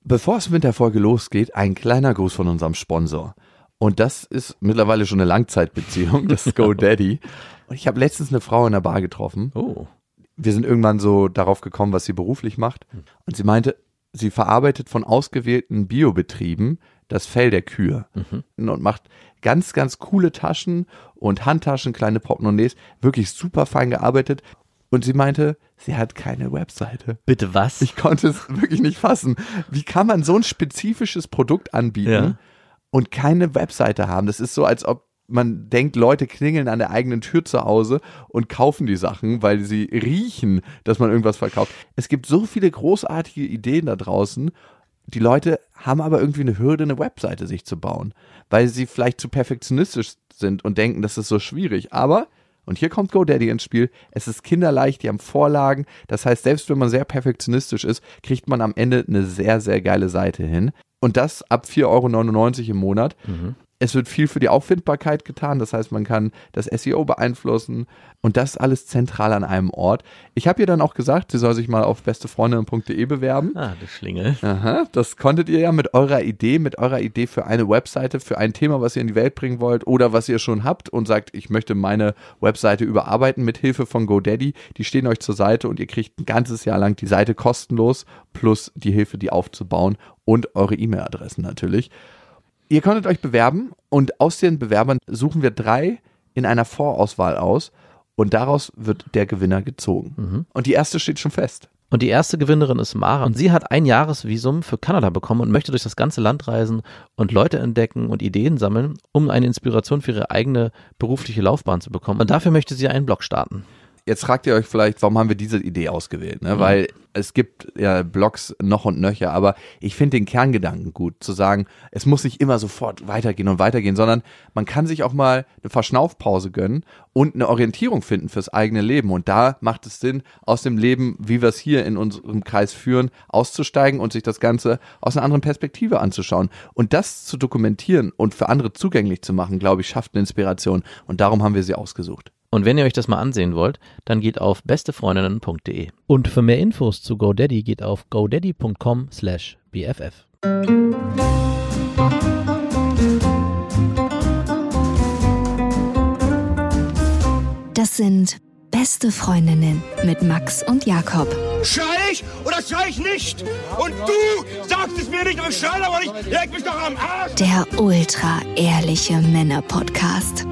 Bevor es mit der Folge losgeht, ein kleiner Gruß von unserem Sponsor. Und das ist mittlerweile schon eine Langzeitbeziehung, das ist GoDaddy. Und ich habe letztens eine Frau in der Bar getroffen. Oh. Wir sind irgendwann so darauf gekommen, was sie beruflich macht. Und sie meinte, sie verarbeitet von ausgewählten Biobetrieben das Fell der Kühe und macht ganz, ganz coole Taschen und Handtaschen, kleine Portemonnaies, wirklich super fein gearbeitet. Und sie meinte, sie hat keine Webseite. Bitte was? Ich konnte es wirklich nicht fassen. Wie kann man so ein spezifisches Produkt anbieten und keine Webseite haben? Das ist so, als ob man denkt, Leute klingeln an der eigenen Tür zu Hause und kaufen die Sachen, weil sie riechen, dass man irgendwas verkauft. Es gibt so viele großartige Ideen da draußen. Die Leute haben aber irgendwie eine Hürde, eine Webseite sich zu bauen, weil sie vielleicht zu perfektionistisch sind und denken, das ist so schwierig. Aber, und hier kommt GoDaddy ins Spiel, es ist kinderleicht, die haben Vorlagen. Das heißt, selbst wenn man sehr perfektionistisch ist, kriegt man am Ende eine sehr, sehr geile Seite hin. Und das ab 4,99 € im Monat. Es wird viel für die Auffindbarkeit getan, das heißt, man kann das SEO beeinflussen und das alles zentral an einem Ort. Ich habe ihr dann auch gesagt, sie soll sich mal auf bestefreundinnen.de bewerben. Ah, du Schlingel. Aha, das konntet ihr ja mit eurer Idee für eine Webseite, für ein Thema, was ihr in die Welt bringen wollt oder was ihr schon habt und sagt, ich möchte meine Webseite überarbeiten mit Hilfe von GoDaddy. Die stehen euch zur Seite und ihr kriegt ein ganzes Jahr lang die Seite kostenlos plus die Hilfe, die aufzubauen und eure E-Mail-Adressen natürlich. Ihr konntet euch bewerben und aus den Bewerbern suchen wir 3 in einer Vorauswahl aus und daraus wird der Gewinner gezogen. Und die erste steht schon fest. Und die erste Gewinnerin ist Mara und sie hat ein Jahresvisum für Kanada bekommen und möchte durch das ganze Land reisen und Leute entdecken und Ideen sammeln, um eine Inspiration für ihre eigene berufliche Laufbahn zu bekommen. Und dafür möchte sie einen Blog starten. Jetzt fragt ihr euch vielleicht, warum haben wir diese Idee ausgewählt? Ne? Weil es gibt ja Blogs noch und nöcher, aber ich finde den Kerngedanken gut, zu sagen, es muss nicht immer sofort weitergehen, sondern man kann sich auch mal eine Verschnaufpause gönnen und eine Orientierung finden fürs eigene Leben. Und da macht es Sinn, aus dem Leben, wie wir es hier in unserem Kreis führen, auszusteigen und sich das Ganze aus einer anderen Perspektive anzuschauen. Und das zu dokumentieren und für andere zugänglich zu machen, glaube ich, schafft eine Inspiration. Und darum haben wir sie ausgesucht. Und wenn ihr euch das mal ansehen wollt, dann geht auf bestefreundinnen.de. Und für mehr Infos zu GoDaddy geht auf godaddy.com/bff. Das sind Beste Freundinnen mit Max und Jakob. Schrei ich oder schrei ich nicht? Und du sagst es mir nicht, aber ich schrei aber nicht. Leg mich doch am Arsch. Der ultra-ehrliche Männer-Podcast.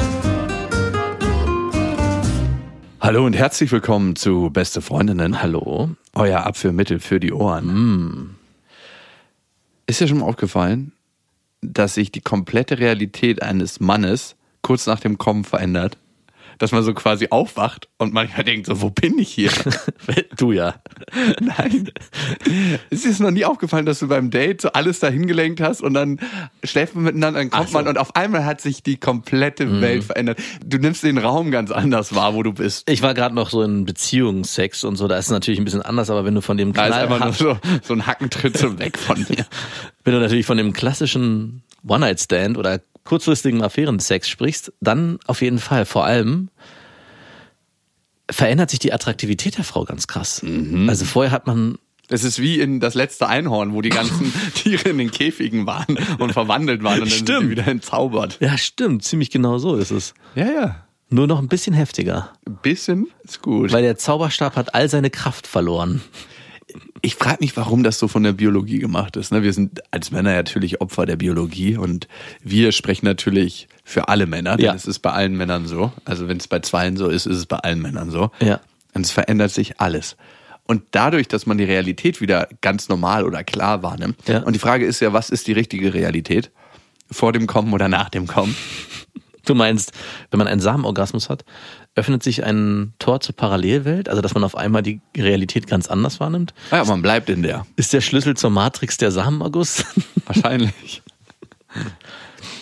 Hallo und herzlich willkommen zu Beste Freundinnen. Hallo. Euer Abführmittel für die Ohren. Ist dir schon mal aufgefallen, dass sich die komplette Realität eines Mannes kurz nach dem Kommen verändert? Dass man so quasi aufwacht und manchmal denkt so, wo bin ich hier? Du ja. Nein. Es ist noch nie aufgefallen, dass du beim Date so alles dahin gelenkt hast und dann schläft man miteinander, dann kommt man und auf einmal hat sich die komplette Welt verändert. Du nimmst den Raum ganz anders wahr, wo du bist. Ich war gerade noch so in Beziehungssex und so, da ist es natürlich ein bisschen anders, aber wenn du von dem Da ist einfach nur so ein Hackentritt so weg von mir. Wenn du natürlich von dem klassischen One-Night-Stand oder kurzfristigen Affärensex sprichst, dann auf jeden Fall. Vor allem verändert sich die Attraktivität der Frau ganz krass. Also vorher hat man... Es ist wie in das letzte Einhorn, wo die ganzen Tiere in den Käfigen waren und verwandelt waren und dann sind sie wieder entzaubert. Ja, stimmt. Ziemlich genau so ist es. Ja. Nur noch ein bisschen heftiger. Ein bisschen ist gut. Weil der Zauberstab hat all seine Kraft verloren. Ich frage mich, warum das so von der Biologie gemacht ist. Wir sind als Männer natürlich Opfer der Biologie und wir sprechen natürlich für alle Männer, denn es ist bei allen Männern so. Also wenn es bei zweien so ist, ist es bei allen Männern so. Ja. Und es verändert sich alles. Und dadurch, dass man die Realität wieder ganz normal oder klar wahrnimmt. Ja. Und die Frage ist ja, was ist die richtige Realität? Vor dem Kommen oder nach dem Kommen? Du meinst, wenn man einen Samenorgasmus hat, öffnet sich ein Tor zur Parallelwelt, also dass man auf einmal die Realität ganz anders wahrnimmt? Ja, man bleibt in der. Ist der Schlüssel zur Matrix der Samenerguss? Wahrscheinlich.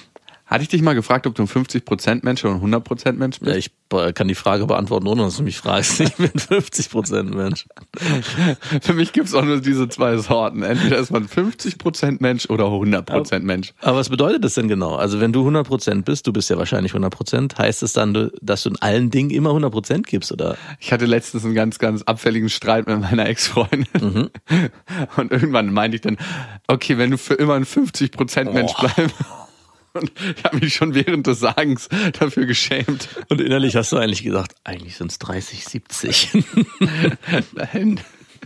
Hatte ich dich mal gefragt, ob du ein 50% Mensch oder ein 100% Mensch bist? Ja, ich kann die Frage beantworten, ohne dass du mich fragst. Ich bin 50% Mensch. Für mich gibt's auch nur diese zwei Sorten. Entweder ist man 50% Mensch oder 100% Mensch. Aber was bedeutet das denn genau? Also wenn du 100% bist, du bist ja wahrscheinlich 100%, heißt es dann, dass du in allen Dingen immer 100% gibst, oder? Ich hatte letztens einen ganz, ganz abfälligen Streit mit meiner Ex-Freundin. Mhm. Und irgendwann meinte ich dann, okay, wenn du für immer ein 50% Mensch bleibst. Und ich habe mich schon während des Sagens dafür geschämt. Und innerlich hast du eigentlich gesagt, eigentlich sind es 30-70. Nein.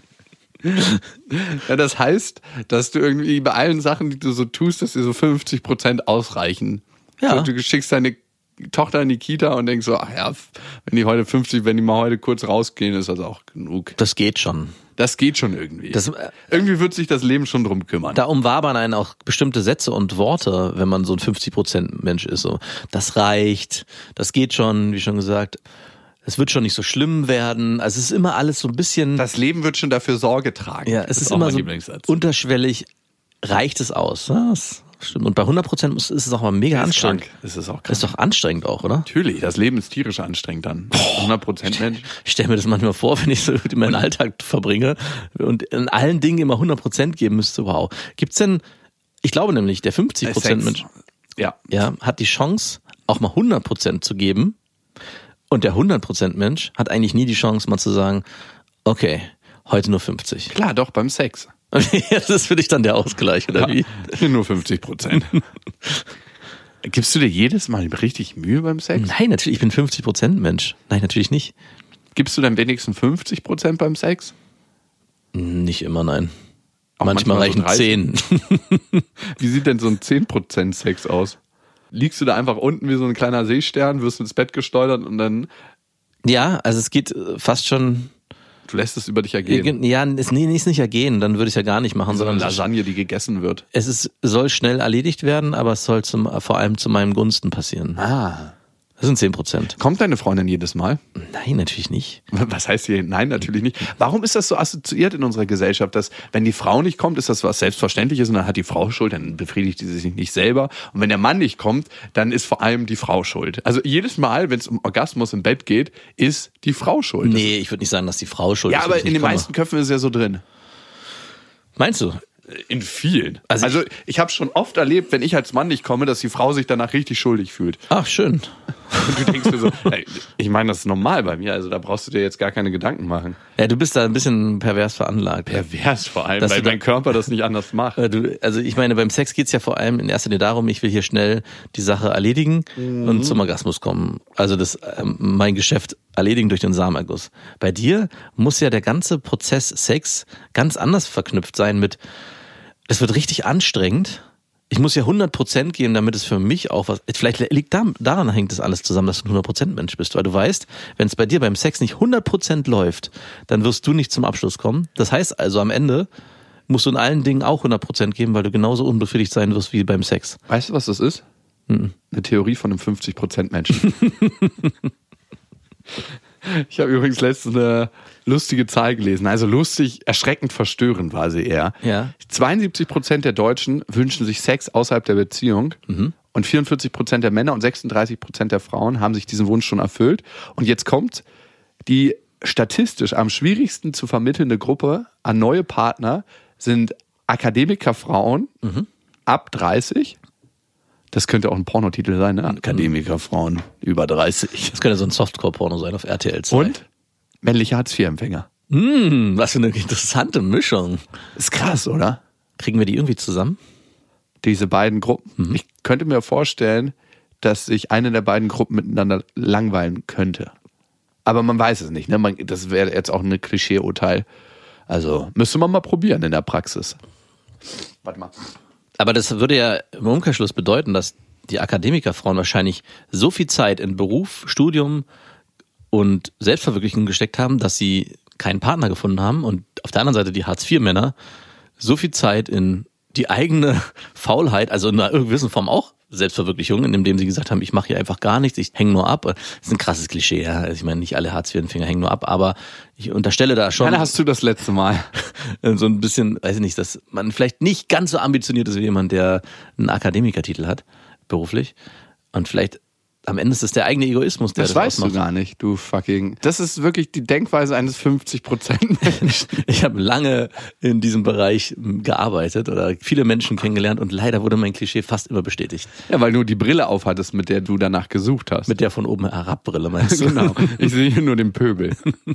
Ja, das heißt, dass du irgendwie bei allen Sachen, die du so tust, dass dir so 50% ausreichen. Ja. So, du schickst deine Tochter in die Kita und denkst so, ach ja, wenn die mal heute kurz rausgehen, ist das auch genug. Das geht schon. Das geht schon irgendwie. Irgendwie wird sich das Leben schon drum kümmern. Da umwabern einen auch bestimmte Sätze und Worte, wenn man so ein 50% Mensch ist. So, das reicht, das geht schon, wie schon gesagt. Es wird schon nicht so schlimm werden. Also es ist immer alles so ein bisschen... Das Leben wird schon dafür Sorge tragen. Ja, es ist immer so unterschwellig, reicht es aus. Ja, das stimmt. Und bei 100% ist es auch mal mega anstrengend. Ist es auch krank. Das ist doch anstrengend auch, oder? Natürlich, das Leben ist tierisch anstrengend dann. 100% Mensch. Ich stelle mir das manchmal vor, wenn ich so meinen Alltag verbringe und in allen Dingen immer 100% geben müsste. Wow. Gibt's denn, ich glaube nämlich, der 50% Mensch ja, hat die Chance, auch mal 100% zu geben. Und der 100% Mensch hat eigentlich nie die Chance, mal zu sagen, okay, heute nur 50. Klar, doch, beim Sex. Das ist für dich dann der Ausgleich, oder wie? Nur 50%. Gibst du dir jedes Mal richtig Mühe beim Sex? Nein, natürlich, ich bin 50% Mensch. Nein, natürlich nicht. Gibst du dann wenigstens 50% beim Sex? Nicht immer, nein. Auch manchmal reichen so 10. Wie sieht denn so ein 10% Sex aus? Liegst du da einfach unten wie so ein kleiner Seestern, wirst ins Bett gesteuert und dann... Ja, also es geht fast schon... Du lässt es über dich ergehen. Ja, ist nicht ergehen, dann würde ich es ja gar nicht machen. Sondern Lasagne, die gegessen wird. Soll schnell erledigt werden, aber es soll vor allem zu meinem Gunsten passieren. Ah. Das sind 10%. Kommt deine Freundin jedes Mal? Nein, natürlich nicht. Was heißt hier? Nein, natürlich nicht. Warum ist das so assoziiert in unserer Gesellschaft, dass wenn die Frau nicht kommt, ist das was Selbstverständliches und dann hat die Frau Schuld, dann befriedigt sie sich nicht selber. Und wenn der Mann nicht kommt, dann ist vor allem die Frau schuld. Also jedes Mal, wenn es um Orgasmus im Bett geht, ist die Frau schuld. Nee, ich würde nicht sagen, dass die Frau schuld ist. Ja, aber in den meisten Köpfen ist es ja so drin. Meinst du? In vielen. Also ich habe schon oft erlebt, wenn ich als Mann nicht komme, dass die Frau sich danach richtig schuldig fühlt. Ach, schön. Und du denkst dir so, ey, ich meine, das ist normal bei mir, also da brauchst du dir jetzt gar keine Gedanken machen. Ja, du bist da ein bisschen pervers veranlagt. Pervers vor allem, weil dein Körper das nicht anders macht. Also ich meine, beim Sex geht's ja vor allem in erster Linie darum, ich will hier schnell die Sache erledigen und zum Orgasmus kommen. Also mein Geschäft erledigen durch den Samenerguss. Bei dir muss ja der ganze Prozess Sex ganz anders verknüpft sein mit, es wird richtig anstrengend. Ich muss ja 100% geben, damit es für mich auch was... Vielleicht liegt daran hängt das alles zusammen, dass du ein 100% Mensch bist. Weil du weißt, wenn es bei dir beim Sex nicht 100% läuft, dann wirst du nicht zum Abschluss kommen. Das heißt also, am Ende musst du in allen Dingen auch 100% geben, weil du genauso unbefriedigt sein wirst wie beim Sex. Weißt du, was das ist? Eine Theorie von einem 50% Menschen. Ich habe übrigens letztens eine lustige Zahl gelesen. Also lustig, erschreckend verstörend war sie eher. Ja. 72% der Deutschen wünschen sich Sex außerhalb der Beziehung. Und 44% der Männer und 36% der Frauen haben sich diesen Wunsch schon erfüllt. Und jetzt kommt die statistisch am schwierigsten zu vermittelnde Gruppe an neue Partner sind Akademikerfrauen ab 30. Das könnte auch ein Pornotitel sein, ne? Akademikerfrauen über 30. Das könnte so ein Softcore-Porno sein auf RTL 2. Und männliche Hartz-IV-Empfänger. Was für eine interessante Mischung. Ist krass, oder? Kriegen wir die irgendwie zusammen? Diese beiden Gruppen. Ich könnte mir vorstellen, dass sich eine der beiden Gruppen miteinander langweilen könnte. Aber man weiß es nicht, ne? Das wäre jetzt auch ein Klischee-Urteil. Also müsste man mal probieren in der Praxis. Warte mal. Aber das würde ja im Umkehrschluss bedeuten, dass die Akademikerfrauen wahrscheinlich so viel Zeit in Beruf, Studium und Selbstverwirklichung gesteckt haben, dass sie keinen Partner gefunden haben und auf der anderen Seite die Hartz-IV-Männer so viel Zeit in die eigene Faulheit, also in einer gewissen Form auch Selbstverwirklichung, indem sie gesagt haben, ich mache hier einfach gar nichts, ich hänge nur ab. Das ist ein krasses Klischee, ja. Also ich meine, nicht alle Hartz-IV-Empfänger hängen nur ab, aber ich unterstelle da schon... Wann hast du das letzte Mal? So ein bisschen, weiß ich nicht, dass man vielleicht nicht ganz so ambitioniert ist wie jemand, der einen Akademikertitel hat. beruflich. Und vielleicht am Ende ist es der eigene Egoismus, der das weißt ausmacht. du gar nicht, du fucking... Das ist wirklich die Denkweise eines 50% Menschen. Ich habe lange in diesem Bereich gearbeitet oder viele Menschen kennengelernt und leider wurde mein Klischee fast immer bestätigt. Ja, weil du die Brille aufhattest, mit der du danach gesucht hast. Mit der von oben herab Brille meinst du? Genau, ich sehe hier nur den Pöbel.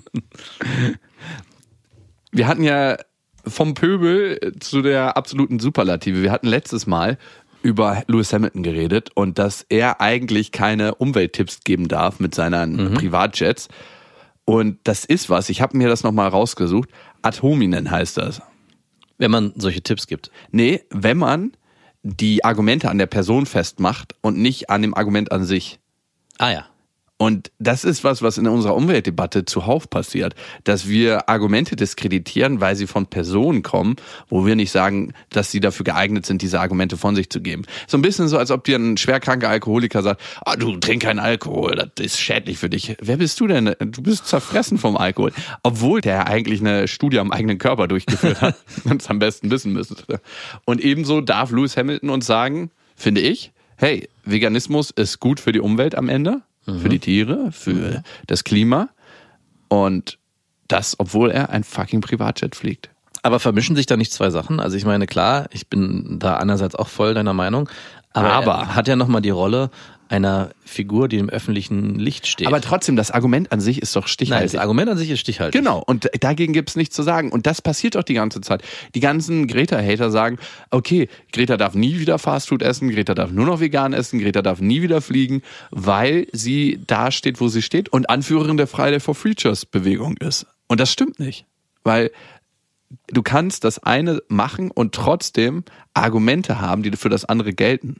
Wir hatten ja vom Pöbel zu der absoluten Superlative. Wir hatten letztes Mal über Lewis Hamilton geredet und dass er eigentlich keine Umwelttipps geben darf mit seinen Privatjets. Und das ist was, ich habe mir das nochmal rausgesucht, ad hominem heißt das. Wenn man solche Tipps gibt. Nee, wenn man die Argumente an der Person festmacht und nicht an dem Argument an sich. Ah ja. Und das ist was in unserer Umweltdebatte zuhauf passiert, dass wir Argumente diskreditieren, weil sie von Personen kommen, wo wir nicht sagen, dass sie dafür geeignet sind, diese Argumente von sich zu geben. So ein bisschen so, als ob dir ein schwerkranker Alkoholiker sagt, du trink keinen Alkohol, das ist schädlich für dich. Wer bist du denn? Du bist zerfressen vom Alkohol. Obwohl der eigentlich eine Studie am eigenen Körper durchgeführt hat und es am besten wissen müsste. Und ebenso darf Lewis Hamilton uns sagen, finde ich, hey, Veganismus ist gut für die Umwelt am Ende. Für die Tiere, für das Klima und das, obwohl er ein fucking Privatjet fliegt. Aber vermischen sich da nicht zwei Sachen? Also ich meine, klar, ich bin da einerseits auch voll deiner Meinung, aber er hat ja nochmal die Rolle einer Figur, die im öffentlichen Licht steht. Aber trotzdem, das Argument an sich ist doch stichhaltig. Nein, das Argument an sich ist stichhaltig. Genau, und dagegen gibt's nichts zu sagen. Und das passiert doch die ganze Zeit. Die ganzen Greta-Hater sagen, okay, Greta darf nie wieder Fastfood essen, Greta darf nur noch vegan essen, Greta darf nie wieder fliegen, weil sie da steht, wo sie steht und Anführerin der Friday for Futures-Bewegung ist. Und das stimmt nicht, weil du kannst das eine machen und trotzdem Argumente haben, die für das andere gelten.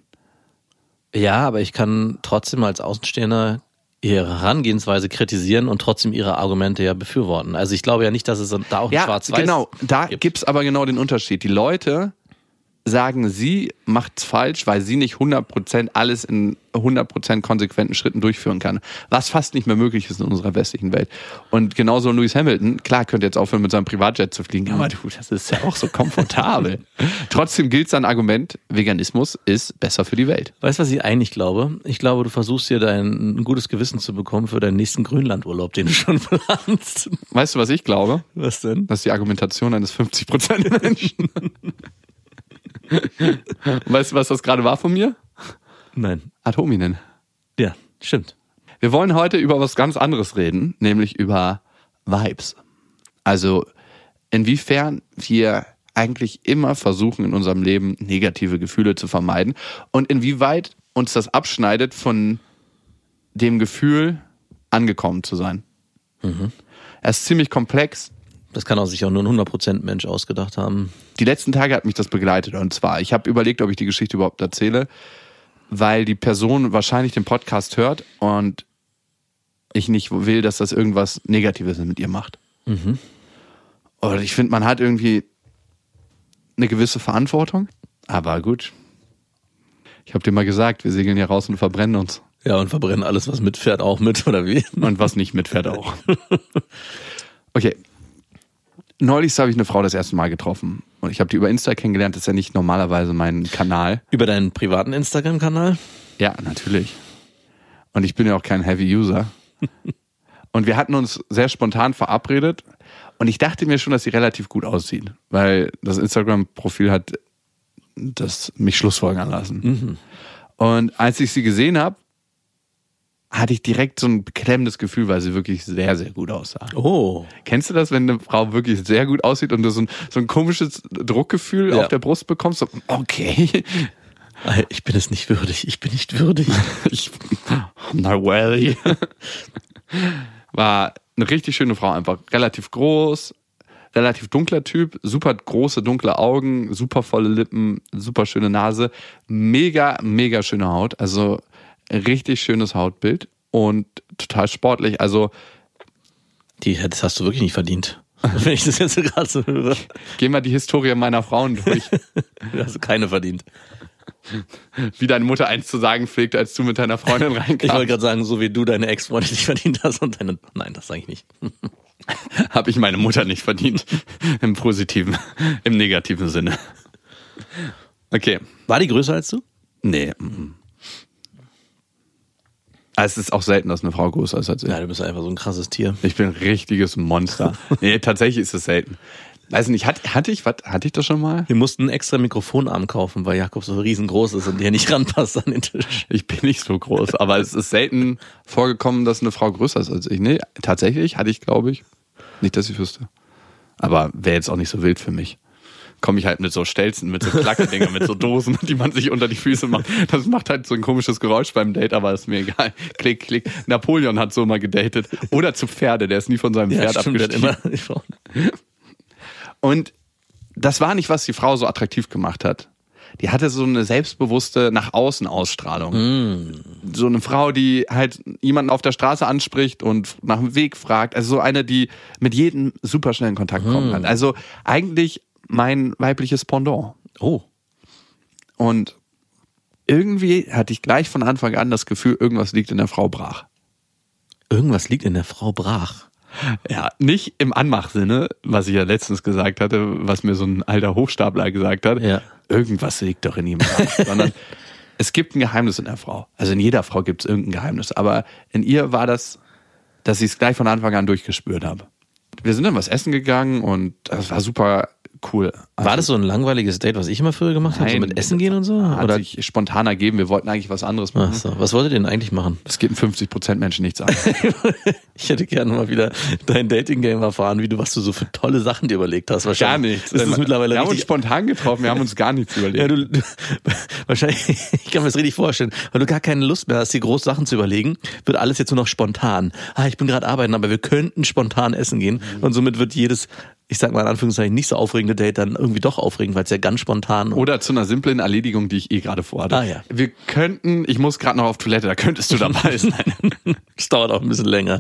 Ja, aber ich kann trotzdem als Außenstehender ihre Herangehensweise kritisieren und trotzdem ihre Argumente ja befürworten. Also ich glaube ja nicht, dass es da auch ein Schwarz-Weiß genau, da gibt. Gibt's aber genau den Unterschied. Die Leute sagen, sie macht's falsch, weil sie nicht 100% alles in 100% konsequenten Schritten durchführen kann. Was fast nicht mehr möglich ist in unserer westlichen Welt. Und genauso Lewis Hamilton, klar, könnte jetzt aufhören, mit seinem Privatjet zu fliegen, aber du, das ist ja auch so komfortabel. Trotzdem gilt sein Argument, Veganismus ist besser für die Welt. Weißt du, was ich eigentlich glaube? Ich glaube, du versuchst dir ein gutes Gewissen zu bekommen für deinen nächsten Grönlandurlaub, den du schon planst. Weißt du, was ich glaube? Was denn? Das ist die Argumentation eines 50% Menschen. Weißt du, was das gerade war von mir? Nein. Ad hominem. Ja, stimmt. Wir wollen heute über was ganz anderes reden, nämlich über Vibes. Also inwiefern wir eigentlich immer versuchen, in unserem Leben negative Gefühle zu vermeiden und inwieweit uns das abschneidet von dem Gefühl, angekommen zu sein. Er ist ziemlich komplex. Das kann auch sich auch nur ein 100% Mensch ausgedacht haben. Die letzten Tage hat mich das begleitet und zwar, ich habe überlegt, ob ich die Geschichte überhaupt erzähle, weil die Person wahrscheinlich den Podcast hört und ich nicht will, dass das irgendwas Negatives mit ihr macht. Und ich finde, man hat irgendwie eine gewisse Verantwortung, aber gut. Ich habe dir mal gesagt, wir segeln hier raus und verbrennen uns. Ja, und verbrennen alles, was mitfährt, auch mit, oder wie? Und was nicht mitfährt auch. Okay. Neulich habe ich eine Frau das erste Mal getroffen. Und ich habe die über Insta kennengelernt. Das ist ja nicht normalerweise mein Kanal. Über deinen privaten Instagram-Kanal? Ja, natürlich. Und ich bin ja auch kein Heavy-User. Und wir hatten uns sehr spontan verabredet. Und ich dachte mir schon, dass sie relativ gut aussieht. Weil das Instagram-Profil hat das mich schlussfolgern lassen. Und als ich sie gesehen habe, hatte ich direkt so ein beklemmendes Gefühl, weil sie wirklich sehr, sehr gut aussah. Oh. Kennst du das, wenn eine Frau wirklich sehr gut aussieht und du so ein komisches Druckgefühl auf der Brust bekommst? So, okay. Ich bin es nicht würdig. Ich bin nicht würdig. I'm not worthy. War eine richtig schöne Frau einfach. Relativ groß, relativ dunkler Typ, super große, dunkle Augen, super volle Lippen, super schöne Nase, mega, mega schöne Haut. Also richtig schönes Hautbild und total sportlich. Also das hast du wirklich nicht verdient. Wenn ich das jetzt gerade so höre. Geh mal die Historie meiner Frauen durch. Du hast keine verdient. Wie deine Mutter eins zu sagen pflegte, als du mit deiner Freundin reinkamst. Ich wollte gerade sagen, so wie du deine Ex-Freundin nicht verdient hast und deine... Nein, das sage ich nicht. Habe ich meine Mutter nicht verdient. Im positiven, im negativen Sinne. Okay. War die größer als du? Nee. Es ist auch selten, dass eine Frau größer ist als ich. Ja, du bist einfach so ein krasses Tier. Ich bin ein richtiges Monster. Nee, tatsächlich ist es selten. Weiß nicht, hatte ich das schon mal? Wir mussten einen extra Mikrofonarm kaufen, weil Jakob so riesengroß ist und der nicht ranpasst an den Tisch. Ich bin nicht so groß, aber es ist selten vorgekommen, dass eine Frau größer ist als ich. Nee, tatsächlich hatte ich, glaube ich, nicht, dass ich wüsste. Aber wäre jetzt auch nicht so wild für mich. Komme ich halt mit so Stelzen, mit so Klackedinger, mit so Dosen, die man sich unter die Füße macht. Das macht halt so ein komisches Geräusch beim Date, aber ist mir egal. Klick, klick. Napoleon hat so mal gedatet. Oder zu Pferde, der ist nie von seinem Pferd abgestiegen. Und das war nicht, was die Frau so attraktiv gemacht hat. Die hatte so eine selbstbewusste Nach-außen-Ausstrahlung. So eine Frau, die halt jemanden auf der Straße anspricht und nach dem Weg fragt. Also so eine, die mit jedem super schnell in Kontakt kommen hat. Also eigentlich mein weibliches Pendant. Oh. Und irgendwie hatte ich gleich von Anfang an das Gefühl, irgendwas liegt in der Frau brach. Irgendwas liegt in der Frau brach. Ja, nicht im Anmachsinne, was ich ja letztens gesagt hatte, was mir so ein alter Hochstapler gesagt hat. Ja. Irgendwas liegt doch in ihm brach. Sondern es gibt ein Geheimnis in der Frau. Also in jeder Frau gibt es irgendein Geheimnis. Aber in ihr war das, dass ich es gleich von Anfang an durchgespürt habe. Wir sind dann was essen gegangen und das war super cool. Also, war das so ein langweiliges Date, was ich immer früher gemacht habe? So mit Essen gehen und so? Hat Oder? sich spontan ergeben. Wir wollten eigentlich was anderes machen. Ach so. Was wolltet ihr denn eigentlich machen? Das geht in 50% Menschen nichts an. Ich hätte gerne mal wieder dein Dating-Game erfahren, was du so für tolle Sachen dir überlegt hast. Gar nichts. Das ist mittlerweile wir haben uns spontan getroffen, wir haben uns gar nichts überlegt. Ja, wahrscheinlich, ich kann mir das richtig vorstellen, weil du gar keine Lust mehr hast, dir groß Sachen zu überlegen, wird alles jetzt nur noch spontan. Ich bin gerade arbeiten, aber wir könnten spontan essen gehen. Und somit wird jedes, ich sag mal in Anführungszeichen, nicht so aufregende Date dann irgendwie doch aufregend, weil es ja ganz spontan oder zu einer simplen Erledigung, die ich gerade vorhatte. Ja. Wir könnten, ich muss gerade noch auf Toilette, da könntest du dabei sein. Das dauert auch ein bisschen länger.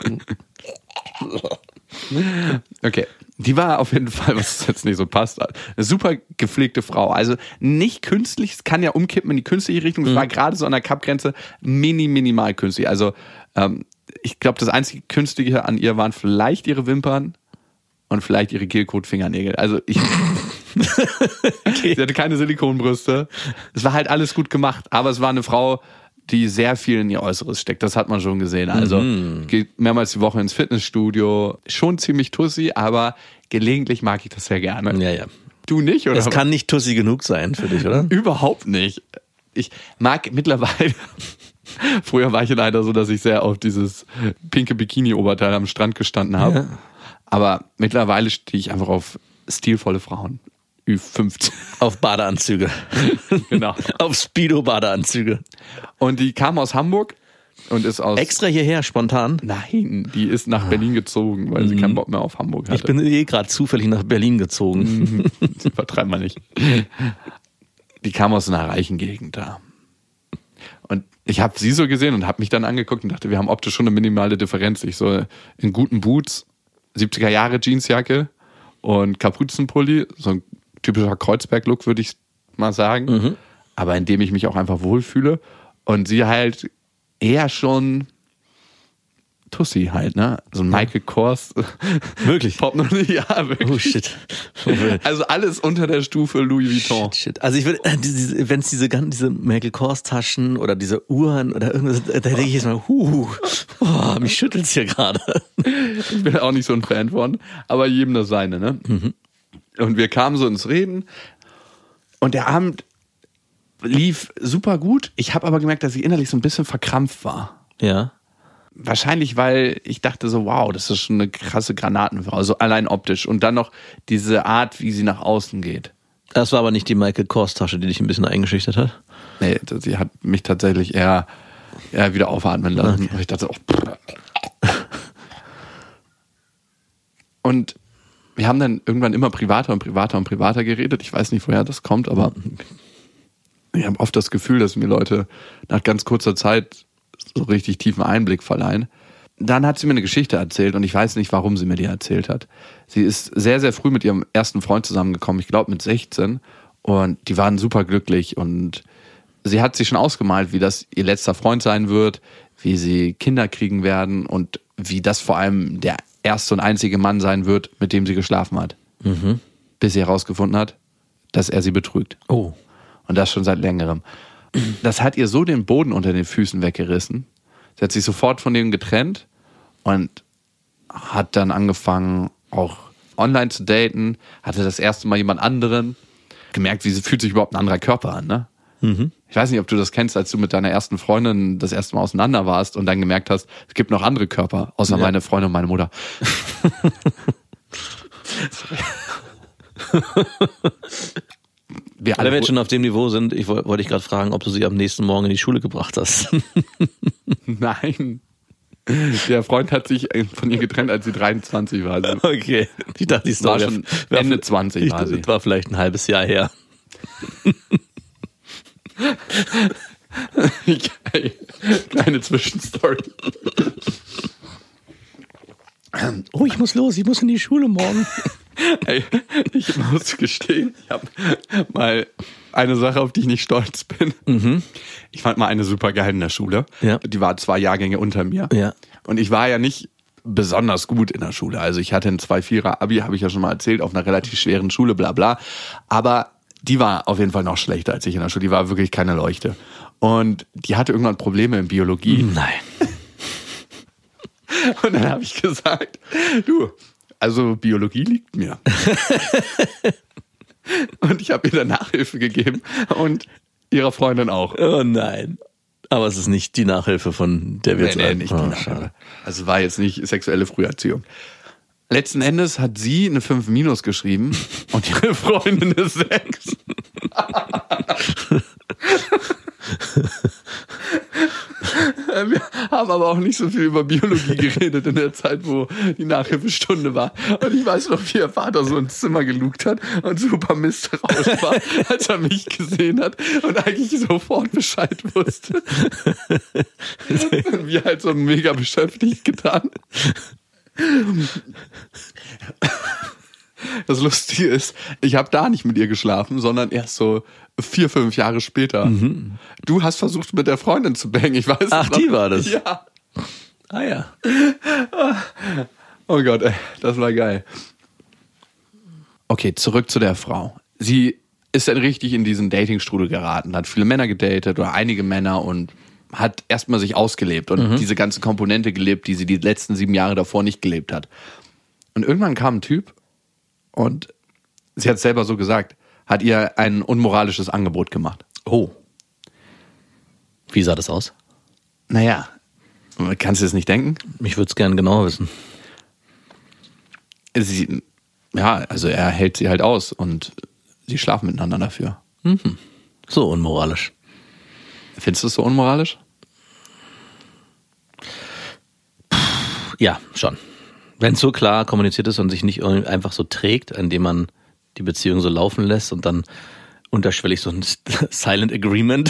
Okay. Die war auf jeden Fall, was jetzt nicht so passt, eine super gepflegte Frau. Also nicht künstlich, es kann ja umkippen in die künstliche Richtung. Es war gerade so an der Kappgrenze minimal künstlich. Also ich glaube, das einzige Künstliche an ihr waren vielleicht ihre Wimpern und vielleicht ihre Kehlkotfingernägel. Also sie hatte keine Silikonbrüste. Es war halt alles gut gemacht, aber es war eine Frau, die sehr viel in ihr Äußeres steckt. Das hat man schon gesehen. Also geht mehrmals die Woche ins Fitnessstudio. Schon ziemlich tussi, aber gelegentlich mag ich das sehr gerne. Ja. Du nicht, oder? Es kann nicht tussi genug sein für dich, oder? Überhaupt nicht. Ich mag mittlerweile... Früher war ich leider so, dass ich sehr auf dieses pinke Bikini-Oberteil am Strand gestanden habe. Ja. Aber mittlerweile stehe ich einfach auf stilvolle Frauen. Ü15. Auf Badeanzüge. Genau. Auf Speedo-Badeanzüge. Und die kam aus Hamburg und ist aus... Extra hierher, spontan? Nein, die ist nach Berlin gezogen, weil sie keinen Bock mehr auf Hamburg hatte. Ich bin gerade zufällig nach Berlin gezogen. Vertreiben wir nicht. Die kam aus einer reichen Gegend da. Und ich habe sie so gesehen und habe mich dann angeguckt und dachte, wir haben optisch schon eine minimale Differenz. Ich so in guten Boots, 70er Jahre Jeansjacke und Kapuzenpulli, so ein typischer Kreuzberg-Look, würde ich mal sagen. Aber in dem ich mich auch einfach wohlfühle. Und sie halt eher schon Tussi halt, ne? So ein Michael Kors. Wirklich? Pop noch nicht, ja, wirklich. Oh shit. Also alles unter der Stufe Louis Vuitton. Shit. Also ich würde, wenn es diese Michael Kors Taschen oder diese Uhren oder irgendwas, da denke ich jetzt mal, mich schüttelt's hier gerade. Ich bin auch nicht so ein Fan von, aber jedem das seine, ne? Und wir kamen so ins Reden und der Abend lief super gut. Ich habe aber gemerkt, dass ich innerlich so ein bisschen verkrampft war. Ja. Wahrscheinlich, weil ich dachte so, wow, das ist schon eine krasse Granatenfrau, so allein optisch. Und dann noch diese Art, wie sie nach außen geht. Das war aber nicht die Michael Kors Tasche, die dich ein bisschen eingeschüchtert hat? Nee, sie hat mich tatsächlich eher wieder aufatmen lassen. Okay. Und ich dachte, Und wir haben dann irgendwann immer privater geredet. Ich weiß nicht, woher das kommt, aber ich habe oft das Gefühl, dass mir Leute nach ganz kurzer Zeit so richtig tiefen Einblick verleihen. Dann hat sie mir eine Geschichte erzählt und ich weiß nicht, warum sie mir die erzählt hat. Sie ist sehr, sehr früh mit ihrem ersten Freund zusammengekommen, ich glaube mit 16, und die waren super glücklich und sie hat sich schon ausgemalt, wie das ihr letzter Freund sein wird, wie sie Kinder kriegen werden und wie das vor allem der erste und einzige Mann sein wird, mit dem sie geschlafen hat. Bis sie herausgefunden hat, dass er sie betrügt. Oh. Und das schon seit längerem. Das hat ihr so den Boden unter den Füßen weggerissen. Sie hat sich sofort von dem getrennt und hat dann angefangen, auch online zu daten, hatte das erste Mal jemand anderen, gemerkt, wie fühlt sich überhaupt ein anderer Körper an, ne? Mhm. Ich weiß nicht, ob du das kennst, als du mit deiner ersten Freundin das erste Mal auseinander warst und dann gemerkt hast, es gibt noch andere Körper, außer meine Freundin und meine Mutter. Wenn wir jetzt schon auf dem Niveau sind, wollte ich gerade fragen, ob du sie am nächsten Morgen in die Schule gebracht hast. Nein. Der Freund hat sich von ihr getrennt, als sie 23 war. Also okay. Ich dachte, die Story war schon Ende 20 war sie. Das war vielleicht ein halbes Jahr her. Kleine Zwischenstory. Oh, ich muss los, ich muss in die Schule morgen. Ey, ich muss gestehen, ich habe mal eine Sache, auf die ich nicht stolz bin. Mhm. Ich fand mal eine super geil in der Schule. Ja. Die war 2 Jahrgänge unter mir. Ja. Und ich war ja nicht besonders gut in der Schule. Also ich hatte ein 2,4er Abi, habe ich ja schon mal erzählt, auf einer relativ schweren Schule, bla bla. Aber die war auf jeden Fall noch schlechter als ich in der Schule. Die war wirklich keine Leuchte. Und die hatte irgendwann Probleme in Biologie. Nein. Und dann habe ich gesagt, du, also Biologie liegt mir. Und ich habe ihr dann Nachhilfe gegeben und ihrer Freundin auch. Oh nein. Aber es ist nicht die Nachhilfe, von der wir jetzt nicht die Nachhilfe. Also war jetzt nicht sexuelle Früherziehung. Letzten Endes hat sie eine 5- geschrieben und ihre Freundin eine 6. Wir haben aber auch nicht so viel über Biologie geredet in der Zeit, wo die Nachhilfestunde war. Und ich weiß noch, wie ihr Vater so ins Zimmer gelugt hat und super misstrauisch war, als er mich gesehen hat und eigentlich sofort Bescheid wusste. Und wir halt so mega beschäftigt getan. Das Lustige ist, ich habe da nicht mit ihr geschlafen, sondern erst so 4-5 Jahre später. Mhm. Du hast versucht, mit der Freundin zu bangen, ich weiß. Ach, die war das? Ja. Ah ja. Oh Gott, ey, das war geil. Okay, zurück zu der Frau. Sie ist dann richtig in diesen Datingstrudel geraten, hat viele Männer gedatet oder einige Männer und hat erstmal sich ausgelebt und diese ganze Komponente gelebt, die sie die letzten 7 Jahre davor nicht gelebt hat. Und irgendwann kam ein Typ und sie hat es selber so gesagt, hat ihr ein unmoralisches Angebot gemacht. Oh. Wie sah das aus? Naja, kannst du es nicht denken? Ich würde es gerne genauer wissen. Also er hält sie halt aus und sie schlafen miteinander dafür. Mhm. So unmoralisch. Findest du es so unmoralisch? Ja, schon. Wenn es so klar kommuniziert ist und sich nicht einfach so trägt, indem man die Beziehung so laufen lässt und dann unterschwellig so ein Silent Agreement.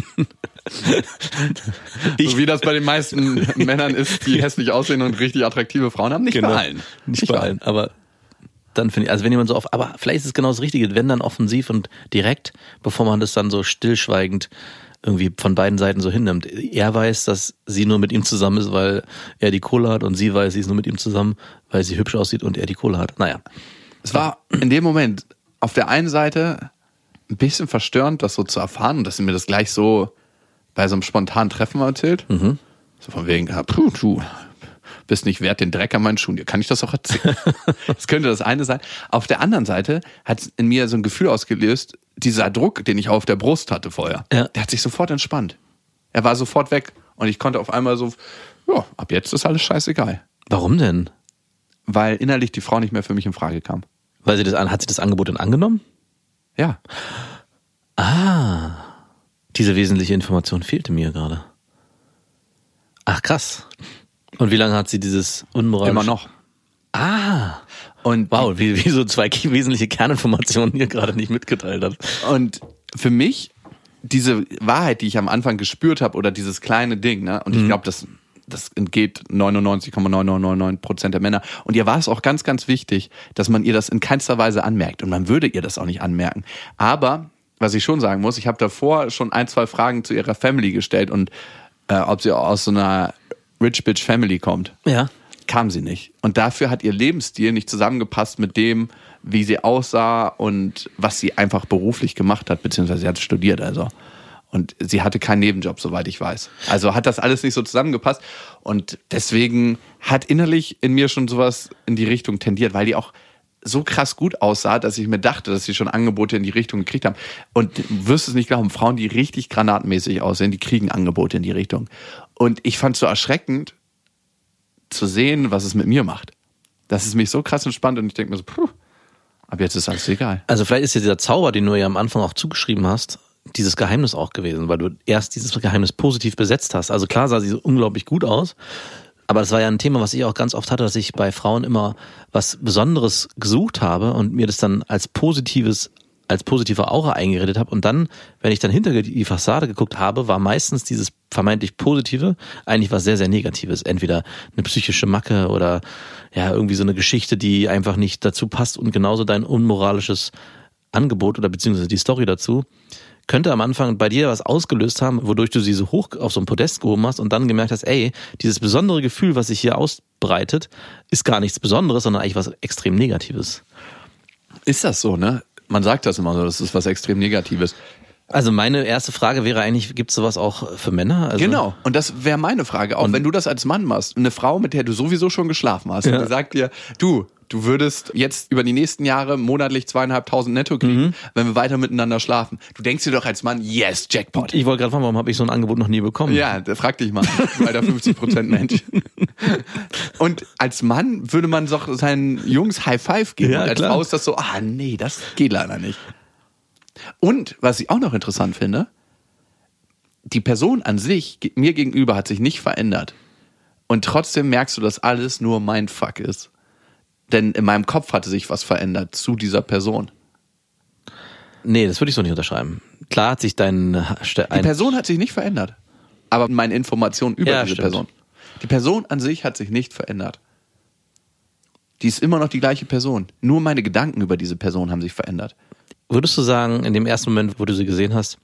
So wie das bei den meisten Männern ist, die hässlich aussehen und richtig attraktive Frauen haben. Nicht bei allen. Nicht bei allen, aber dann finde ich, also wenn jemand so aber vielleicht ist es genau das Richtige, wenn dann offensiv und direkt, bevor man das dann so stillschweigend irgendwie von beiden Seiten so hinnimmt. Er weiß, dass sie nur mit ihm zusammen ist, weil er die Kohle hat und sie weiß, sie ist nur mit ihm zusammen, weil sie hübsch aussieht und er die Kohle hat. Naja. Es war in dem Moment auf der einen Seite ein bisschen verstörend, das so zu erfahren und dass sie mir das gleich so bei so einem spontanen Treffen erzählt. Mhm. So von wegen, du bist nicht wert den Dreck an meinen Schuhen. Dir kann ich das auch erzählen. Das könnte das eine sein. Auf der anderen Seite hat es in mir so ein Gefühl ausgelöst, dieser Druck, den ich auf der Brust hatte vorher, der hat sich sofort entspannt. Er war sofort weg und ich konnte auf einmal so, ja, ab jetzt ist alles scheißegal. Warum denn? Weil innerlich die Frau nicht mehr für mich in Frage kam. Weil hat sie das Angebot dann angenommen? Ja. Ah, diese wesentliche Information fehlte mir gerade. Ach, krass. Und wie lange hat sie dieses unmoralische... Immer noch. Ah. Und wow, wie so 2 wesentliche Kerninformationen hier gerade nicht mitgeteilt hat. Und für mich, diese Wahrheit, die ich am Anfang gespürt habe, oder dieses kleine Ding, ne? Und ich glaube, das entgeht 99,999% der Männer. Und ihr war es auch ganz, ganz wichtig, dass man ihr das in keinster Weise anmerkt. Und man würde ihr das auch nicht anmerken. Aber, was ich schon sagen muss, ich habe davor schon 1-2 Fragen zu ihrer Family gestellt und ob sie aus so einer Rich Bitch Family kommt. Ja. Kam sie nicht. Und dafür hat ihr Lebensstil nicht zusammengepasst mit dem, wie sie aussah und was sie einfach beruflich gemacht hat, beziehungsweise sie hat studiert, also. Und sie hatte keinen Nebenjob, soweit ich weiß. Also hat das alles nicht so zusammengepasst. Und deswegen hat innerlich in mir schon sowas in die Richtung tendiert, weil die auch so krass gut aussah, dass ich mir dachte, dass sie schon Angebote in die Richtung gekriegt haben. Und du wirst es nicht glauben, Frauen, die richtig granatmäßig aussehen, die kriegen Angebote in die Richtung. Und ich fand es so erschreckend zu sehen, was es mit mir macht. Das ist mich so krass entspannt und ich denke mir so, ab jetzt ist alles egal. Also vielleicht ist ja dieser Zauber, den du ja am Anfang auch zugeschrieben hast, dieses Geheimnis auch gewesen, weil du erst dieses Geheimnis positiv besetzt hast. Also klar sah sie so unglaublich gut aus, aber das war ja ein Thema, was ich auch ganz oft hatte, dass ich bei Frauen immer was Besonderes gesucht habe und mir das dann als positive Aura eingeredet habe. Und dann, wenn ich dann hinter die Fassade geguckt habe, war meistens dieses vermeintlich Positive eigentlich was sehr, sehr Negatives. Entweder eine psychische Macke oder ja irgendwie so eine Geschichte, die einfach nicht dazu passt und genauso dein unmoralisches Angebot oder beziehungsweise die Story dazu könnte am Anfang bei dir was ausgelöst haben, wodurch du sie so hoch auf so ein Podest gehoben hast und dann gemerkt hast, ey, dieses besondere Gefühl, was sich hier ausbreitet, ist gar nichts Besonderes, sondern eigentlich was extrem Negatives. Ist das so, ne? Man sagt das immer so, das ist was extrem Negatives. Also meine erste Frage wäre eigentlich, gibt es sowas auch für Männer? Also genau, und das wäre meine Frage auch, wenn du das als Mann machst, eine Frau, mit der du sowieso schon geschlafen hast, und die sagt dir, du würdest jetzt über die nächsten Jahre monatlich 2.500 netto kriegen, wenn wir weiter miteinander schlafen. Du denkst dir doch als Mann, yes, Jackpot. Ich wollte gerade fragen, warum habe ich so ein Angebot noch nie bekommen? Ja, frag dich mal, bei der 50% Mensch. Und als Mann würde man doch seinen Jungs High Five geben. Ja, und als klar. Frau ist das so, nee, das geht leider nicht. Und was ich auch noch interessant finde, die Person an sich, mir gegenüber, hat sich nicht verändert. Und trotzdem merkst du, dass alles nur Mindfuck ist. Denn in meinem Kopf hatte sich was verändert zu dieser Person. Nee, das würde ich so nicht unterschreiben. Klar hat sich Die Person hat sich nicht verändert. Aber meine Informationen über diese Person. Die Person an sich hat sich nicht verändert. Die ist immer noch die gleiche Person. Nur meine Gedanken über diese Person haben sich verändert. Würdest du sagen, in dem ersten Moment, wo du sie gesehen hast,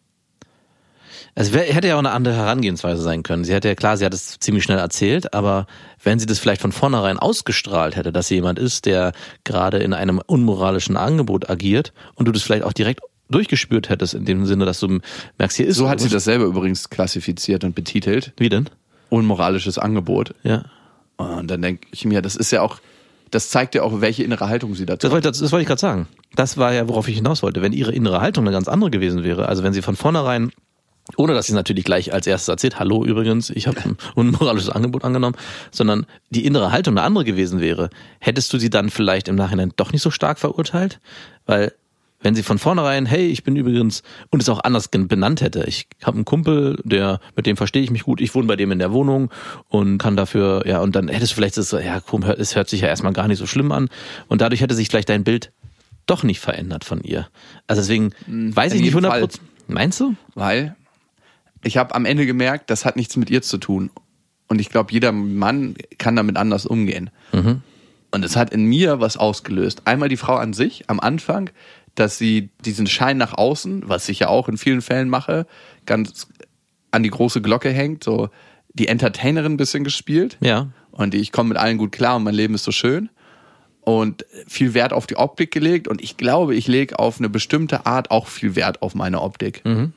es hätte ja auch eine andere Herangehensweise sein können. Sie hat es ziemlich schnell erzählt, aber wenn sie das vielleicht von vornherein ausgestrahlt hätte, dass sie jemand ist, der gerade in einem unmoralischen Angebot agiert und du das vielleicht auch direkt durchgespürt hättest, in dem Sinne, dass du merkst, hier ist... So hat sie das selber übrigens klassifiziert und betitelt. Wie denn? Unmoralisches Angebot. Ja. Und dann denke ich mir, das zeigt ja auch, welche innere Haltung sie dazu hat. Das wollte ich gerade sagen. Das war ja, worauf ich hinaus wollte. Wenn ihre innere Haltung eine ganz andere gewesen wäre, also wenn sie von vornherein, ohne dass sie es natürlich gleich als erstes erzählt, hallo übrigens, ich habe ein unmoralisches Angebot angenommen, sondern die innere Haltung eine andere gewesen wäre, hättest du sie dann vielleicht im Nachhinein doch nicht so stark verurteilt? Weil wenn sie von vornherein, hey, ich bin übrigens, und es auch anders benannt hätte, ich habe einen Kumpel, mit dem verstehe ich mich gut, ich wohne bei dem in der Wohnung und kann dafür, ja, und dann hättest du vielleicht so, ja, komm, es hört sich ja erstmal gar nicht so schlimm an und dadurch hätte sich vielleicht dein Bild doch nicht verändert von ihr. Also deswegen weiß ich nicht 100%. Meinst du? Weil ich habe am Ende gemerkt, das hat nichts mit ihr zu tun. Und ich glaube, jeder Mann kann damit anders umgehen. Mhm. Und es hat in mir was ausgelöst. Einmal die Frau an sich am Anfang, dass sie diesen Schein nach außen, was ich ja auch in vielen Fällen mache, ganz an die große Glocke hängt, so die Entertainerin ein bisschen gespielt. Ja. Und ich komme mit allen gut klar und mein Leben ist so schön. Und viel Wert auf die Optik gelegt. Und ich glaube, ich lege auf eine bestimmte Art auch viel Wert auf meine Optik. Mhm.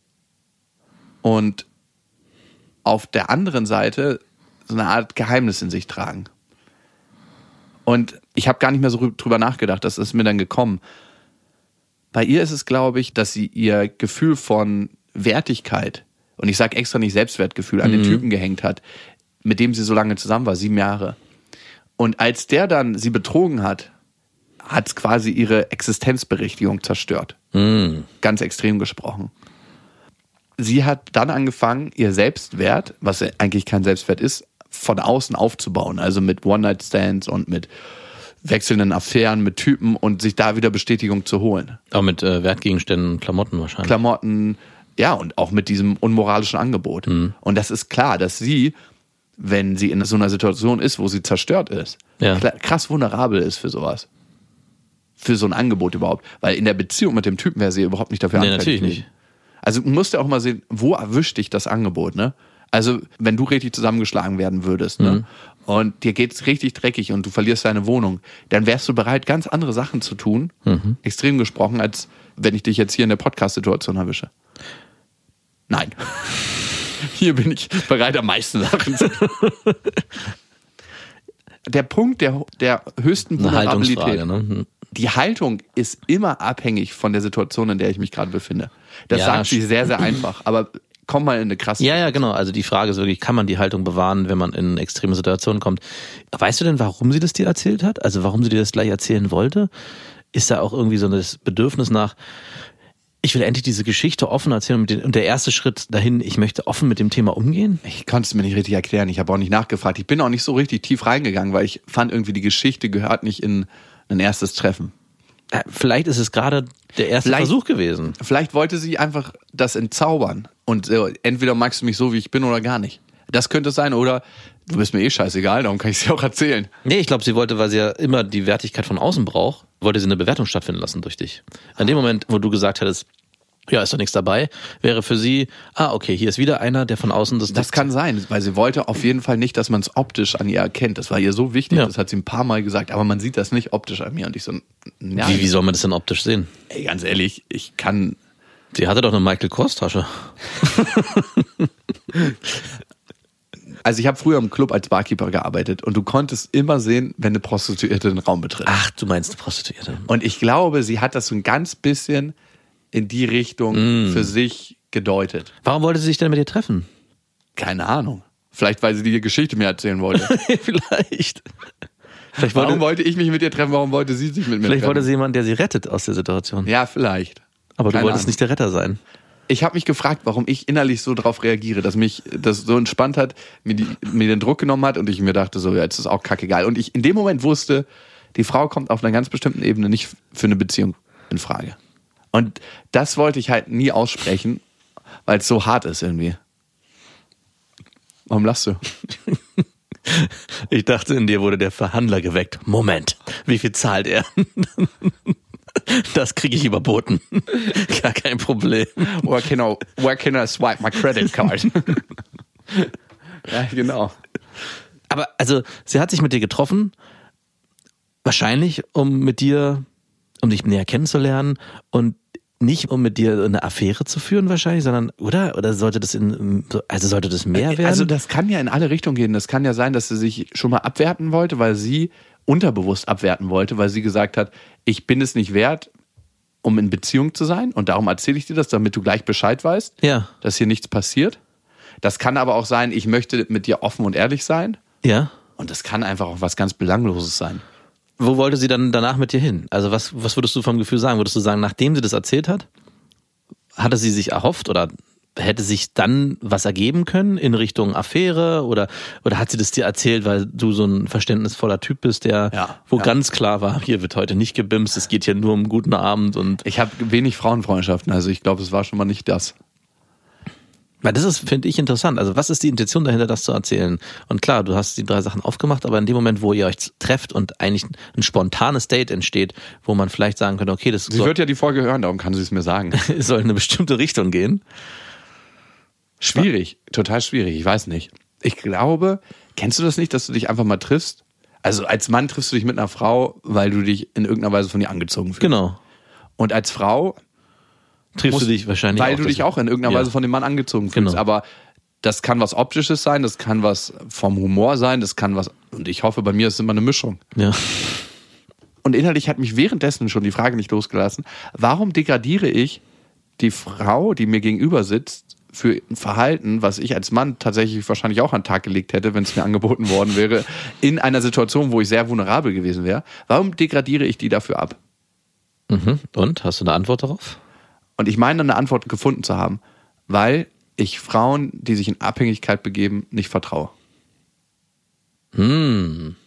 Und auf der anderen Seite so eine Art Geheimnis in sich tragen. Und ich habe gar nicht mehr so drüber nachgedacht, das ist mir dann gekommen. Bei ihr ist es, glaube ich, dass sie ihr Gefühl von Wertigkeit, und ich sage extra nicht Selbstwertgefühl, an den Typen gehängt hat, mit dem sie so lange zusammen war, 7 Jahre. Und als der dann sie betrogen hat, hat es quasi ihre Existenzberechtigung zerstört. Ganz extrem gesprochen. Sie hat dann angefangen, ihr Selbstwert, was eigentlich kein Selbstwert ist, von außen aufzubauen. Also mit One-Night-Stands und mit wechselnden Affären mit Typen und sich da wieder Bestätigung zu holen. Auch mit Wertgegenständen, Klamotten wahrscheinlich. Klamotten, ja, und auch mit diesem unmoralischen Angebot. Und das ist klar, dass sie, wenn sie in so einer Situation ist, wo sie zerstört ist, krass vulnerabel ist für sowas. Für so ein Angebot überhaupt. Weil in der Beziehung mit dem Typen wäre sie überhaupt nicht dafür anfällig. Natürlich nicht. Also du musst ja auch mal sehen, wo erwischt dich das Angebot, ne? Also wenn du richtig zusammengeschlagen werden würdest, ne? Und dir geht's richtig dreckig und du verlierst deine Wohnung, dann wärst du bereit, ganz andere Sachen zu tun, extrem gesprochen, als wenn ich dich jetzt hier in der Podcast-Situation erwische. Nein. Hier bin ich bereit, am meisten Sachen zu Der Punkt der höchsten Vulnerabilität, ne? Die Haltung ist immer abhängig von der Situation, in der ich mich gerade befinde. Das sagt sie sehr, sehr einfach, aber komm mal in eine krasse Ja, genau. Also die Frage ist wirklich, kann man die Haltung bewahren, wenn man in extreme Situationen kommt? Weißt du denn, warum sie das dir erzählt hat? Also warum sie dir das gleich erzählen wollte? Ist da auch irgendwie so das Bedürfnis nach, ich will endlich diese Geschichte offen erzählen und der erste Schritt dahin, ich möchte offen mit dem Thema umgehen? Ich konnte es mir nicht richtig erklären. Ich habe auch nicht nachgefragt. Ich bin auch nicht so richtig tief reingegangen, weil ich fand irgendwie, die Geschichte gehört nicht in ein erstes Treffen. Vielleicht ist es gerade der erste Versuch gewesen. Vielleicht wollte sie einfach das entzaubern. Und entweder magst du mich so, wie ich bin, oder gar nicht. Das könnte es sein, oder du bist mir eh scheißegal, darum kann ich es dir auch erzählen. Nee, ich glaube, sie wollte, weil sie ja immer die Wertigkeit von außen braucht, wollte sie eine Bewertung stattfinden lassen durch dich. In dem Moment, wo du gesagt hättest, ja, ist doch nichts dabei, wäre für sie, okay, hier ist wieder einer, der von außen Das kann sein, weil sie wollte auf jeden Fall nicht, dass man es optisch an ihr erkennt. Das war ihr so wichtig, das hat sie ein paar Mal gesagt, aber man sieht das nicht optisch an mir. Und ich so, ja. Wie soll man das denn optisch sehen? Ey, ganz ehrlich, ich kann... Sie hatte doch eine Michael Kors Tasche. Also ich habe früher im Club als Barkeeper gearbeitet und du konntest immer sehen, wenn eine Prostituierte den Raum betritt. Ach, du meinst eine Prostituierte. Und ich glaube, sie hat das so ein ganz bisschen in die Richtung für sich gedeutet. Warum wollte sie sich denn mit dir treffen? Keine Ahnung. Vielleicht, weil sie die Geschichte mir erzählen wollte. Vielleicht. Warum wollte ich mich mit ihr treffen? Warum wollte sie sich mit mir treffen? Vielleicht wollte sie jemanden, der sie rettet aus der Situation. Ja, vielleicht. Aber du wolltest nicht der Retter sein. Ich habe mich gefragt, warum ich innerlich so drauf reagiere, dass mich das so entspannt hat, mir den Druck genommen hat und ich mir dachte so, ja, jetzt ist auch kackegal. Und ich in dem Moment wusste, die Frau kommt auf einer ganz bestimmten Ebene nicht für eine Beziehung in Frage. Und das wollte ich halt nie aussprechen, weil es so hart ist irgendwie. Warum lachst du? Ich dachte, in dir wurde der Verhandler geweckt. Moment, wie viel zahlt er? Das kriege ich überboten. Gar kein Problem. Where can I swipe my credit card? Ja, genau. Aber also, sie hat sich mit dir getroffen, wahrscheinlich, um dich näher kennenzulernen und nicht, um mit dir eine Affäre zu führen wahrscheinlich, sondern, oder sollte das mehr werden? Also das kann ja in alle Richtungen gehen. Das kann ja sein, dass sie sich schon mal abwerten wollte, weil sie unterbewusst abwerten wollte, weil sie gesagt hat, ich bin es nicht wert, um in Beziehung zu sein und darum erzähle ich dir das, damit du gleich Bescheid weißt, dass hier nichts passiert. Das kann aber auch sein, ich möchte mit dir offen und ehrlich sein. Ja. Und das kann einfach auch was ganz Belangloses sein. Wo wollte sie dann danach mit dir hin? Also was würdest du vom Gefühl sagen? Würdest du sagen, nachdem sie das erzählt hat, hatte sie sich erhofft oder hätte sich dann was ergeben können in Richtung Affäre oder hat sie das dir erzählt, weil du so ein verständnisvoller Typ bist, wo ganz klar war, hier wird heute nicht gebimst, es geht hier nur um einen guten Abend und... Ich habe wenig Frauenfreundschaften, also ich glaube, es war schon mal nicht das. Weil das ist, finde ich, interessant. Also was ist die Intention dahinter, das zu erzählen? Und klar, du hast die 3 Sachen aufgemacht, aber in dem Moment, wo ihr euch trefft und eigentlich ein spontanes Date entsteht, wo man vielleicht sagen könnte, okay, das Sie wird ja die Folge hören, darum kann sie es mir sagen. soll in eine bestimmte Richtung gehen. Schwierig, total schwierig, ich weiß nicht. Ich glaube, kennst du das nicht, dass du dich einfach mal triffst? Also als Mann triffst du dich mit einer Frau, weil du dich in irgendeiner Weise von ihr angezogen fühlst. Genau. Und als Frau triffst du dich wahrscheinlich weil du dich auch in irgendeiner Weise von dem Mann angezogen fühlst. Genau. Aber das kann was Optisches sein, das kann was vom Humor sein, das kann was, und ich hoffe, bei mir ist es immer eine Mischung. Ja. Und innerlich hat mich währenddessen schon die Frage nicht losgelassen, warum degradiere ich die Frau, die mir gegenüber sitzt, für ein Verhalten, was ich als Mann tatsächlich wahrscheinlich auch an den Tag gelegt hätte, wenn es mir angeboten worden wäre, in einer Situation, wo ich sehr vulnerabel gewesen wäre. Warum degradiere ich die dafür ab? Und? Hast du eine Antwort darauf? Und ich meine, eine Antwort gefunden zu haben, weil ich Frauen, die sich in Abhängigkeit begeben, nicht vertraue. Denn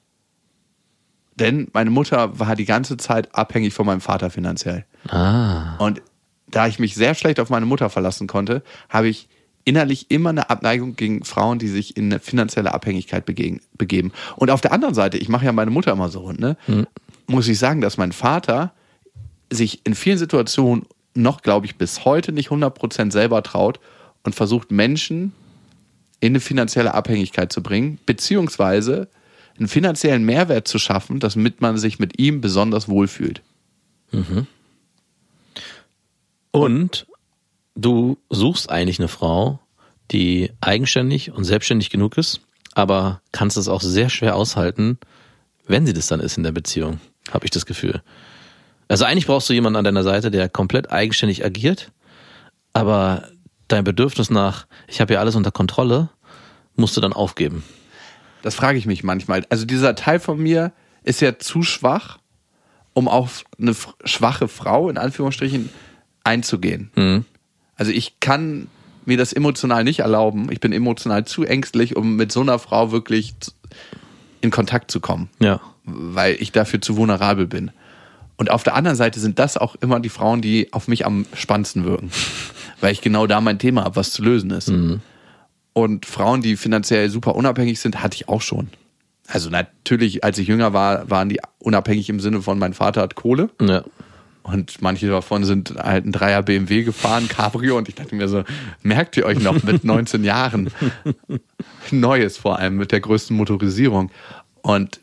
meine Mutter war die ganze Zeit abhängig von meinem Vater finanziell. Und da ich mich sehr schlecht auf meine Mutter verlassen konnte, habe ich innerlich immer eine Abneigung gegen Frauen, die sich in eine finanzielle Abhängigkeit begeben. Und auf der anderen Seite, ich mache ja meine Mutter immer so rund, muss ich sagen, dass mein Vater sich in vielen Situationen noch, glaube ich, bis heute nicht 100% selber traut und versucht, Menschen in eine finanzielle Abhängigkeit zu bringen, beziehungsweise einen finanziellen Mehrwert zu schaffen, damit man sich mit ihm besonders wohlfühlt. Und du suchst eigentlich eine Frau, die eigenständig und selbstständig genug ist, aber kannst es auch sehr schwer aushalten, wenn sie das dann ist in der Beziehung, habe ich das Gefühl. Also eigentlich brauchst du jemanden an deiner Seite, der komplett eigenständig agiert, aber dein Bedürfnis nach, ich habe ja alles unter Kontrolle, musst du dann aufgeben. Das frage ich mich manchmal. Also dieser Teil von mir ist ja zu schwach, um auf eine schwache Frau, in Anführungsstrichen, einzugehen. Mhm. Also ich kann mir das emotional nicht erlauben. Ich bin emotional zu ängstlich, um mit so einer Frau wirklich in Kontakt zu kommen. Ja. Weil ich dafür zu vulnerabel bin. Und auf der anderen Seite sind das auch immer die Frauen, die auf mich am spannendsten wirken. Weil ich genau da mein Thema habe, was zu lösen ist. Mhm. Und Frauen, die finanziell super unabhängig sind, hatte ich auch schon. Also natürlich, als ich jünger war, waren die unabhängig im Sinne von, mein Vater hat Kohle. Ja. Und manche davon sind halt ein 3er BMW gefahren, Cabrio. Und ich dachte mir so, merkt ihr euch noch mit 19 Jahren? Neues vor allem, mit der größten Motorisierung. Und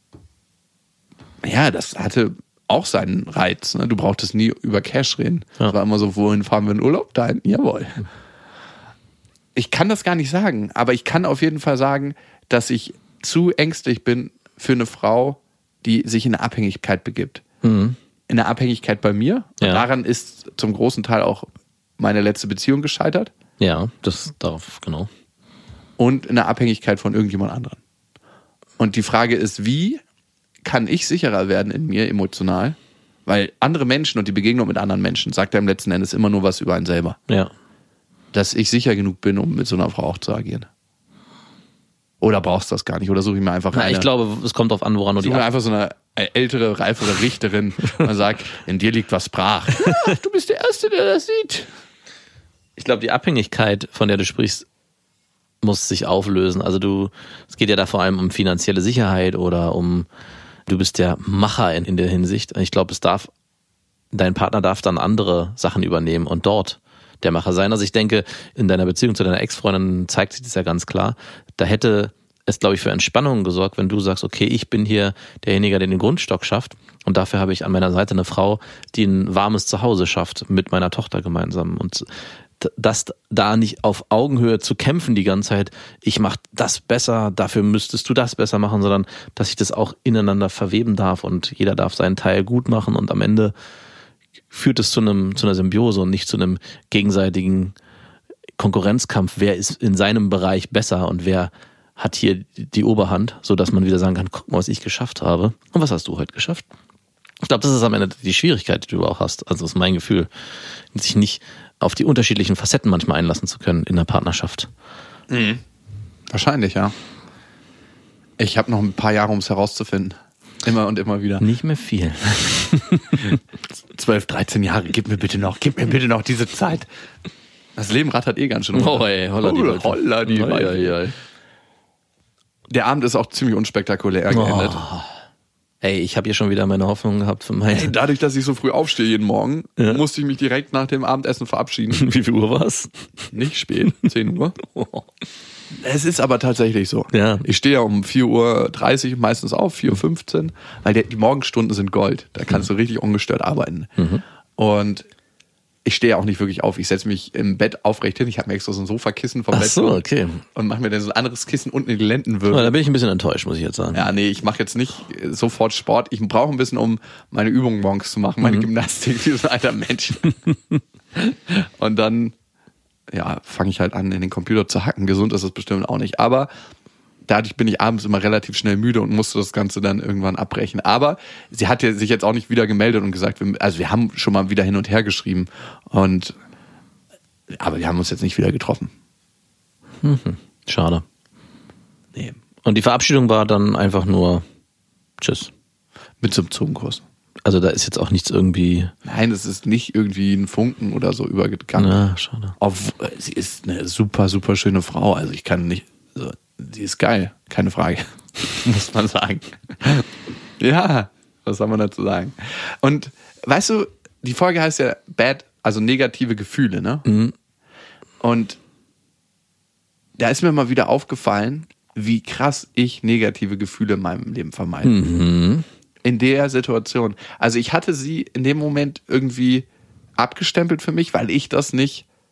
ja, das hatte auch seinen Reiz. Ne? Du brauchtest nie über Cash reden. Es war immer so, wohin fahren wir in Urlaub? Dahin, jawohl. Ich kann das gar nicht sagen, aber ich kann auf jeden Fall sagen, dass ich zu ängstlich bin für eine Frau, die sich in eine Abhängigkeit begibt. Mhm. In eine Abhängigkeit bei mir. Ja. Und daran ist zum großen Teil auch meine letzte Beziehung gescheitert. Ja, das darauf, genau. Und in eine Abhängigkeit von irgendjemand anderem. Und die Frage ist, wie kann ich sicherer werden in mir emotional? Weil andere Menschen und die Begegnung mit anderen Menschen sagt ja im letzten Endes immer nur was über einen selber. Ja. Dass ich sicher genug bin, um mit so einer Frau auch zu agieren. Oder brauchst du das gar nicht? Oder suche ich mir einfach eine... Ich glaube, es kommt drauf an, woran du die... Suche mir einfach so eine ältere, reifere Richterin und sagt, in dir liegt was brach. Ja, du bist der Erste, der das sieht. Ich glaube, die Abhängigkeit, von der du sprichst, muss sich auflösen. Also es geht ja da vor allem um finanzielle Sicherheit oder du bist der Macher in der Hinsicht. Ich glaube, dein Partner darf dann andere Sachen übernehmen und dort der Macher sein. Also ich denke, in deiner Beziehung zu deiner Ex-Freundin zeigt sich das ja ganz klar. Da hätte es, glaube ich, für Entspannung gesorgt, wenn du sagst, okay, ich bin hier derjenige, der den Grundstock schafft und dafür habe ich an meiner Seite eine Frau, die ein warmes Zuhause schafft mit meiner Tochter gemeinsam. Und das da nicht auf Augenhöhe zu kämpfen die ganze Zeit, ich mache das besser, dafür müsstest du das besser machen, sondern dass ich das auch ineinander verweben darf und jeder darf seinen Teil gut machen und am Ende führt es zu einer Symbiose und nicht zu einem gegenseitigen Konkurrenzkampf, wer ist in seinem Bereich besser und wer hat hier die Oberhand, sodass man wieder sagen kann, guck mal, was ich geschafft habe. Und was hast du heute geschafft? Ich glaube, das ist am Ende die Schwierigkeit, die du auch hast. Also das ist mein Gefühl, sich nicht auf die unterschiedlichen Facetten manchmal einlassen zu können in der Partnerschaft. Mhm. Wahrscheinlich, ja. Ich habe noch ein paar Jahre, um es herauszufinden. Immer und immer wieder. Nicht mehr viel. 12, 13 Jahre, gib mir bitte noch diese Zeit. Das Leben rattert ganz schön. Oh, ey, holla die Waldfee. Der Abend ist auch ziemlich unspektakulär geendet. Oh. Ey, ich habe hier schon wieder meine Hoffnung gehabt für meine... Dadurch, dass ich so früh aufstehe jeden Morgen, musste ich mich direkt nach dem Abendessen verabschieden. Wie viel Uhr war es? Nicht spät, 10 Uhr. Oh. Es ist aber tatsächlich so. Ja. Ich stehe ja um 4.30 Uhr meistens auf, 4.15 Uhr, weil die Morgenstunden sind Gold. Da kannst du richtig ungestört arbeiten. Mhm. Und ich stehe auch nicht wirklich auf. Ich setze mich im Bett aufrecht hin. Ich habe mir extra so ein Sofakissen vom Bett. Ach so, okay. Und mache mir dann so ein anderes Kissen unten in die Lendenwirbel. Da bin ich ein bisschen enttäuscht, muss ich jetzt sagen. Ja, nee, ich mache jetzt nicht sofort Sport. Ich brauche ein bisschen, um meine Übungen morgens zu machen, meine Gymnastik, wie so ein alter Mensch. Und dann fange ich halt an, in den Computer zu hacken. Gesund ist es bestimmt auch nicht. Aber dadurch bin ich abends immer relativ schnell müde und musste das Ganze dann irgendwann abbrechen. Aber sie hat sich jetzt auch nicht wieder gemeldet und gesagt, wir haben schon mal wieder hin und her geschrieben. Aber wir haben uns jetzt nicht wieder getroffen. Schade. Nee. Und die Verabschiedung war dann einfach nur Tschüss. Mit so einem Zungenkurs. Also da ist jetzt auch nichts irgendwie... Nein, es ist nicht irgendwie ein Funken oder so übergegangen. Ja, schade. Sie ist eine super, super schöne Frau. Also ich kann nicht... Also, sie ist geil, keine Frage. Muss man sagen. Ja, was soll man dazu sagen? Und weißt du, die Folge heißt ja Bad, also negative Gefühle, ne? Mhm. Und da ist mir mal wieder aufgefallen, wie krass ich negative Gefühle in meinem Leben vermeide. Mhm. In der Situation. Also ich hatte sie in dem Moment irgendwie abgestempelt für mich, weil ich das nicht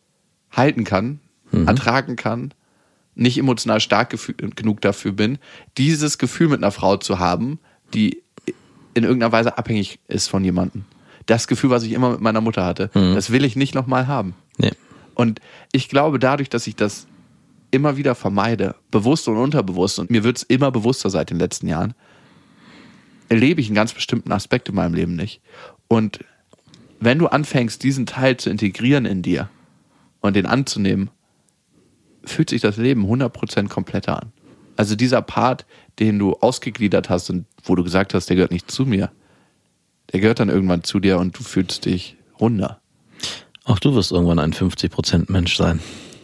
halten kann, ertragen kann, nicht emotional stark genug dafür bin, dieses Gefühl mit einer Frau zu haben, die in irgendeiner Weise abhängig ist von jemandem. Das Gefühl, was ich immer mit meiner Mutter hatte, das will ich nicht nochmal haben. Nee. Und ich glaube, dadurch, dass ich das immer wieder vermeide, bewusst und unterbewusst, und mir wird es immer bewusster seit den letzten Jahren, erlebe ich einen ganz bestimmten Aspekt in meinem Leben nicht. Und wenn du anfängst, diesen Teil zu integrieren in dir und den anzunehmen, fühlt sich das Leben 100% kompletter an. Also dieser Part, den du ausgegliedert hast und wo du gesagt hast, der gehört nicht zu mir, der gehört dann irgendwann zu dir und du fühlst dich runder. Auch du wirst irgendwann ein 50% Mensch sein.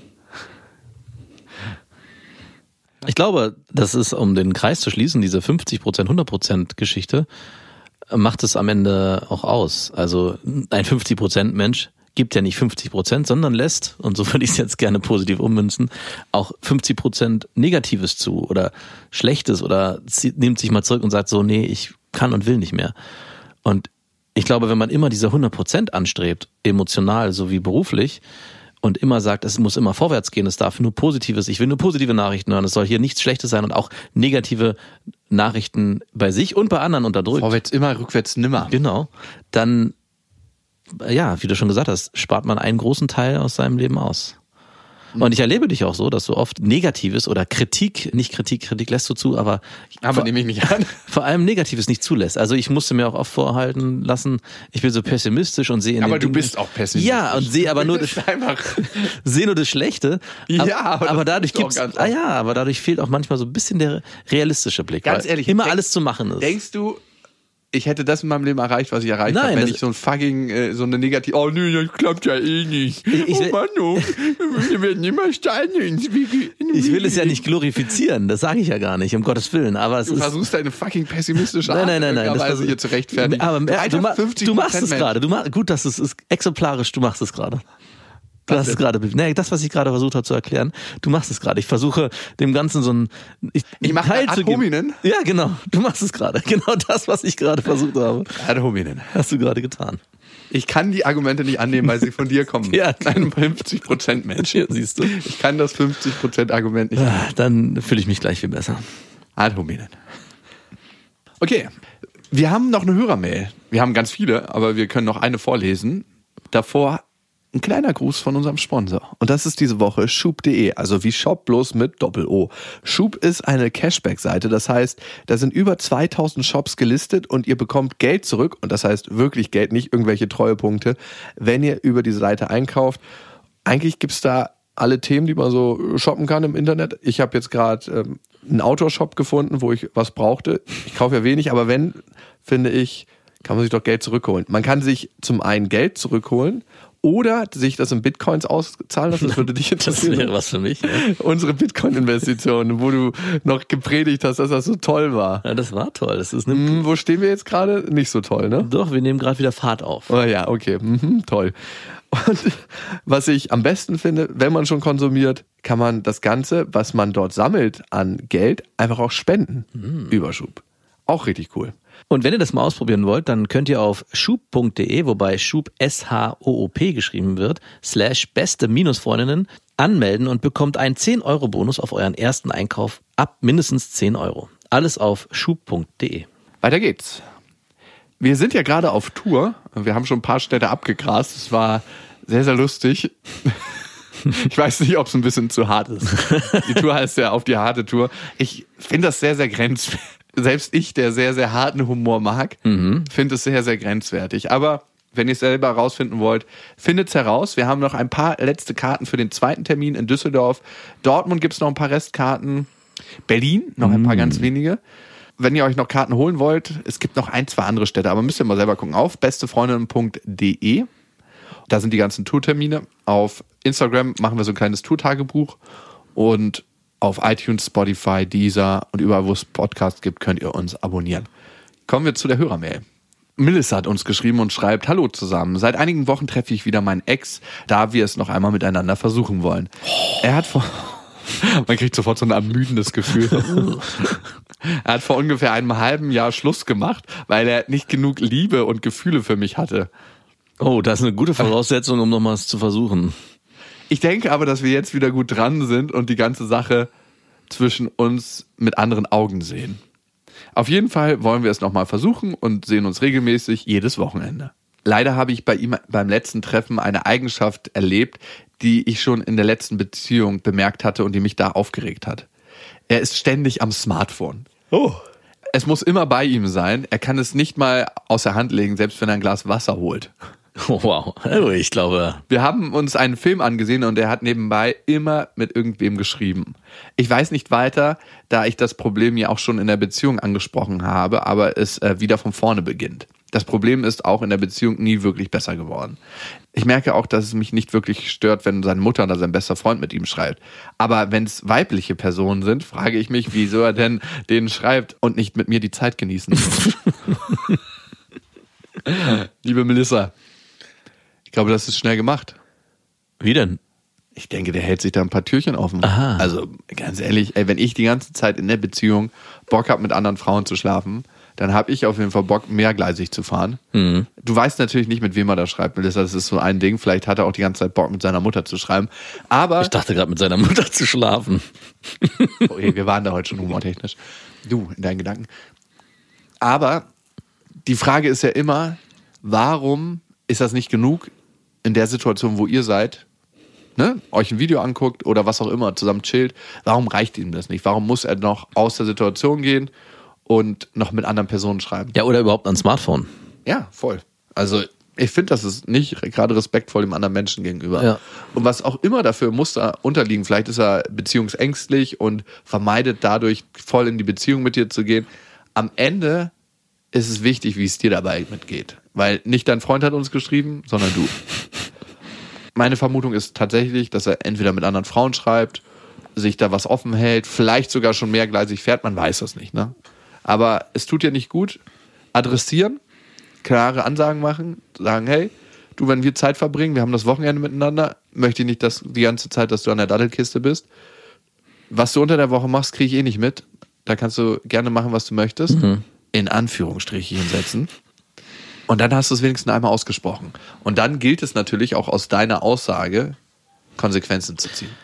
Ich glaube, das ist, um den Kreis zu schließen, diese 50%, 100% Geschichte, macht es am Ende auch aus. Also ein 50% Mensch gibt ja nicht 50%, sondern lässt, und so würde ich es jetzt gerne positiv ummünzen, auch 50% Negatives zu oder Schlechtes oder nimmt sich mal zurück und sagt so, nee, ich kann und will nicht mehr. Und ich glaube, wenn man immer diese 100% anstrebt, emotional sowie beruflich, und immer sagt, es muss immer vorwärts gehen, es darf nur Positives, ich will nur positive Nachrichten hören, es soll hier nichts Schlechtes sein und auch negative Nachrichten bei sich und bei anderen unterdrückt. Vorwärts immer, rückwärts nimmer. Genau. Dann, ja, wie du schon gesagt hast, spart man einen großen Teil aus seinem Leben aus. Und ich erlebe dich auch so, dass du oft Negatives oder Kritik lässt du zu, aber nehme ich nicht an. Vor allem Negatives nicht zulässt. Also ich musste mir auch oft vorhalten lassen, ich bin so pessimistisch und sehe in aber den du Dingen, bist auch pessimistisch. Ja, und sehe aber nur das sehe nur das Schlechte. Ja, aber dadurch gibt's aber dadurch fehlt auch manchmal so ein bisschen der realistische Blick. Ganz ehrlich, immer alles zu machen ist. Denkst du, ich hätte das in meinem Leben erreicht, was ich erreicht habe, wenn ich so ein fucking, so eine negative, oh nee, das klappt ja eh nicht. Wir werden immer Steine ins Wege. Ich will es ja nicht glorifizieren, das sage ich ja gar nicht, um Gottes Willen. Aber du versuchst deine fucking pessimistische Art nein, hier zu rechtfertigen. Aber du machst es gerade. Gut, dass es ist exemplarisch, du machst es gerade. Das ist gerade, das, was ich gerade versucht habe zu erklären. Du machst es gerade. Ich versuche dem Ganzen so ein ich mache Teil ad hominem. Ja, genau. Du machst es gerade. Genau das, was ich gerade versucht habe. Ad hominem. Hast du gerade getan. Ich kann die Argumente nicht annehmen, weil sie von dir kommen. Ja. Ein 50% Mensch. Ja, siehst du. Ich kann das 50% Argument nicht annehmen. Dann fühle ich mich gleich viel besser. Ad hominem. Okay. Wir haben noch eine Hörermail. Wir haben ganz viele, aber wir können noch eine vorlesen. Davor ein kleiner Gruß von unserem Sponsor. Und das ist diese Woche Schub.de, also wie Shop bloß mit Doppel-O. Schub ist eine Cashback-Seite, das heißt, da sind über 2000 Shops gelistet und ihr bekommt Geld zurück, und das heißt wirklich Geld, nicht irgendwelche Treuepunkte, wenn ihr über diese Seite einkauft. Eigentlich gibt's da alle Themen, die man so shoppen kann im Internet. Ich habe jetzt gerade einen Outdoor-Shop gefunden, wo ich was brauchte. Ich kaufe ja wenig, aber wenn, finde ich, kann man sich doch Geld zurückholen. Man kann sich zum einen Geld zurückholen oder sich das in Bitcoins auszahlen lassen. Das würde dich interessieren. Das wäre was für mich. Ja. Unsere Bitcoin-Investitionen, wo du noch gepredigt hast, dass das so toll war. Ja, das war toll. Das ist wo stehen wir jetzt gerade? Nicht so toll, ne? Doch, wir nehmen gerade wieder Fahrt auf. Oh ja, okay. Toll. Und was ich am besten finde, wenn man schon konsumiert, kann man das Ganze, was man dort sammelt an Geld, einfach auch spenden. Überschub. Auch richtig cool. Und wenn ihr das mal ausprobieren wollt, dann könnt ihr auf schub.de, wobei Schub S-H-O-O-P geschrieben wird, /beste-Freundinnen anmelden und bekommt einen 10-Euro-Bonus auf euren ersten Einkauf ab mindestens 10 Euro. Alles auf schub.de. Weiter geht's. Wir sind ja gerade auf Tour. Wir haben schon ein paar Städte abgegrast. Es war sehr, sehr lustig. Ich weiß nicht, ob es ein bisschen zu hart ist. Die Tour heißt ja Auf die harte Tour. Ich finde das sehr, sehr grenzwertig. Selbst ich, der sehr, sehr harten Humor mag, finde es sehr, sehr grenzwertig. Aber wenn ihr es selber herausfinden wollt, findet es heraus. Wir haben noch ein paar letzte Karten für den zweiten Termin in Düsseldorf. Dortmund gibt es noch ein paar Restkarten. Berlin, noch ein paar ganz wenige. Wenn ihr euch noch Karten holen wollt, es gibt noch 1, 2 andere Städte, aber müsst ihr mal selber gucken. Auf bestefreundinnen.de. Da sind die ganzen Tourtermine. Auf Instagram machen wir so ein kleines Tourtagebuch. Und auf iTunes, Spotify, Deezer und überall, wo es Podcasts gibt, könnt ihr uns abonnieren. Kommen wir zu der Hörermail. Melissa hat uns geschrieben und schreibt: Hallo zusammen. Seit einigen Wochen treffe ich wieder meinen Ex, da wir es noch einmal miteinander versuchen wollen. Er hat man kriegt sofort so ein ermüdendes Gefühl. Er hat vor ungefähr einem halben Jahr Schluss gemacht, weil er nicht genug Liebe und Gefühle für mich hatte. Oh, das ist eine gute Voraussetzung, um noch mal was zu versuchen. Ich denke aber, dass wir jetzt wieder gut dran sind und die ganze Sache zwischen uns mit anderen Augen sehen. Auf jeden Fall wollen wir es nochmal versuchen und sehen uns regelmäßig jedes Wochenende. Leider habe ich bei ihm beim letzten Treffen eine Eigenschaft erlebt, die ich schon in der letzten Beziehung bemerkt hatte und die mich da aufgeregt hat. Er ist ständig am Smartphone. Oh. Es muss immer bei ihm sein. Er kann es nicht mal aus der Hand legen, selbst wenn er ein Glas Wasser holt. Oh, wow. Also ich glaube... Wir haben uns einen Film angesehen und er hat nebenbei immer mit irgendwem geschrieben. Ich weiß nicht weiter, da ich das Problem ja auch schon in der Beziehung angesprochen habe, aber es wieder von vorne beginnt. Das Problem ist auch in der Beziehung nie wirklich besser geworden. Ich merke auch, dass es mich nicht wirklich stört, wenn seine Mutter oder sein bester Freund mit ihm schreibt. Aber wenn es weibliche Personen sind, frage ich mich, wieso er denn denen schreibt und nicht mit mir die Zeit genießen. Liebe Melissa, ich glaube, das ist schnell gemacht. Wie denn? Ich denke, der hält sich da ein paar Türchen offen. Aha. Also ganz ehrlich, wenn ich die ganze Zeit in der Beziehung Bock habe, mit anderen Frauen zu schlafen, dann habe ich auf jeden Fall Bock, mehrgleisig zu fahren. Mhm. Du weißt natürlich nicht, mit wem er da schreibt, Melissa. Das ist so ein Ding. Vielleicht hat er auch die ganze Zeit Bock, mit seiner Mutter zu schreiben. Aber ich dachte gerade, mit seiner Mutter zu schlafen. Okay, wir waren da heute schon humortechnisch. Du, in deinen Gedanken. Aber die Frage ist ja immer, warum ist das nicht genug in der Situation, wo ihr seid, ne, euch ein Video anguckt oder was auch immer, zusammen chillt? Warum reicht ihm das nicht? Warum muss er noch aus der Situation gehen und noch mit anderen Personen schreiben? Ja, oder überhaupt ein Smartphone. Ja, voll. Also ich finde, das ist nicht gerade respektvoll dem anderen Menschen gegenüber. Ja. Und was auch immer dafür muss da unterliegen, vielleicht ist er beziehungsängstlich und vermeidet dadurch voll in die Beziehung mit dir zu gehen. Am Ende ist es wichtig, wie es dir dabei mitgeht. Weil nicht dein Freund hat uns geschrieben, sondern du. Meine Vermutung ist tatsächlich, dass er entweder mit anderen Frauen schreibt, sich da was offen hält, vielleicht sogar schon mehrgleisig fährt, man weiß das nicht, ne? Aber es tut dir nicht gut. Adressieren, klare Ansagen machen, sagen, hey, du, wenn wir Zeit verbringen, wir haben das Wochenende miteinander, möchte ich nicht, dass die ganze Zeit, dass du an der Dattelkiste bist. Was du unter der Woche machst, kriege ich eh nicht mit. Da kannst du gerne machen, was du möchtest. Mhm. In Anführungsstrichen setzen. Und dann hast du es wenigstens einmal ausgesprochen. Und dann gilt es natürlich auch aus deiner Aussage, Konsequenzen zu ziehen.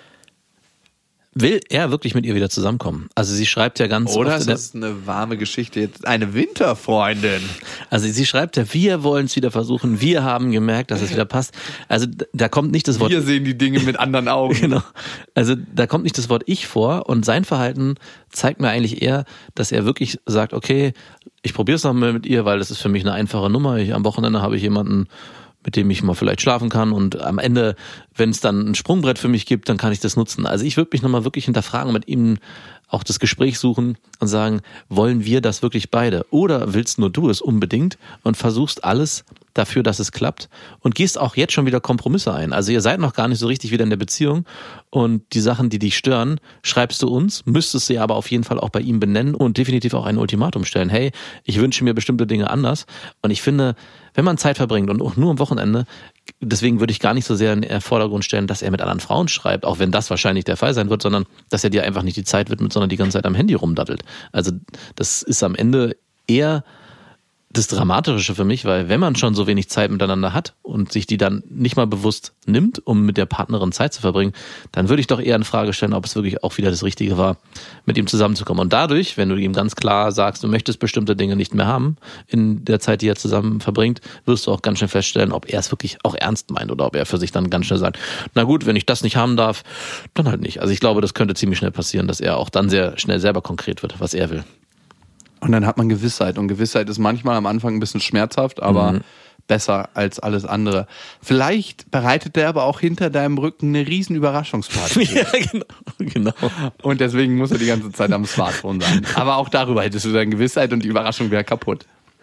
Will er wirklich mit ihr wieder zusammenkommen? Also sie schreibt ja ganz Oder oft... ist das eine warme Geschichte, jetzt eine Winterfreundin? Also sie schreibt ja, wir wollen es wieder versuchen, wir haben gemerkt, dass es wieder passt. Also da kommt nicht das Wort... Wir sehen die Dinge mit anderen Augen. Genau. Also da kommt nicht das Wort ich vor und sein Verhalten zeigt mir eigentlich eher, dass er wirklich sagt, okay, ich probiere es nochmal mit ihr, weil das ist für mich eine einfache Nummer. Am Wochenende habe ich jemanden, mit dem ich mal vielleicht schlafen kann und am Ende, wenn es dann ein Sprungbrett für mich gibt, dann kann ich das nutzen. Also ich würde mich nochmal wirklich hinterfragen, mit ihm auch das Gespräch suchen und sagen, wollen wir das wirklich beide? Oder willst nur du es unbedingt und versuchst alles dafür, dass es klappt und gehst auch jetzt schon wieder Kompromisse ein. Also ihr seid noch gar nicht so richtig wieder in der Beziehung und die Sachen, die dich stören, schreibst du uns, müsstest sie aber auf jeden Fall auch bei ihm benennen und definitiv auch ein Ultimatum stellen. Hey, ich wünsche mir bestimmte Dinge anders und ich finde, wenn man Zeit verbringt und auch nur am Wochenende, deswegen würde ich gar nicht so sehr in den Vordergrund stellen, dass er mit anderen Frauen schreibt, auch wenn das wahrscheinlich der Fall sein wird, sondern dass er dir einfach nicht die Zeit widmet, sondern die ganze Zeit am Handy rumdattelt. Also das ist am Ende eher das Dramatische für mich, weil wenn man schon so wenig Zeit miteinander hat und sich die dann nicht mal bewusst nimmt, um mit der Partnerin Zeit zu verbringen, dann würde ich doch eher in Frage stellen, ob es wirklich auch wieder das Richtige war, mit ihm zusammenzukommen. Und dadurch, wenn du ihm ganz klar sagst, du möchtest bestimmte Dinge nicht mehr haben in der Zeit, die er zusammen verbringt, wirst du auch ganz schnell feststellen, ob er es wirklich auch ernst meint oder ob er für sich dann ganz schnell sagt, na gut, wenn ich das nicht haben darf, dann halt nicht. Also ich glaube, das könnte ziemlich schnell passieren, dass er auch dann sehr schnell selber konkret wird, was er will. Und dann hat man Gewissheit. Und Gewissheit ist manchmal am Anfang ein bisschen schmerzhaft, aber besser als alles andere. Vielleicht bereitet der aber auch hinter deinem Rücken eine riesen Überraschungsparty. Ja, genau. Und deswegen muss er die ganze Zeit am Smartphone sein. Aber auch darüber hättest du deine Gewissheit und die Überraschung wäre kaputt.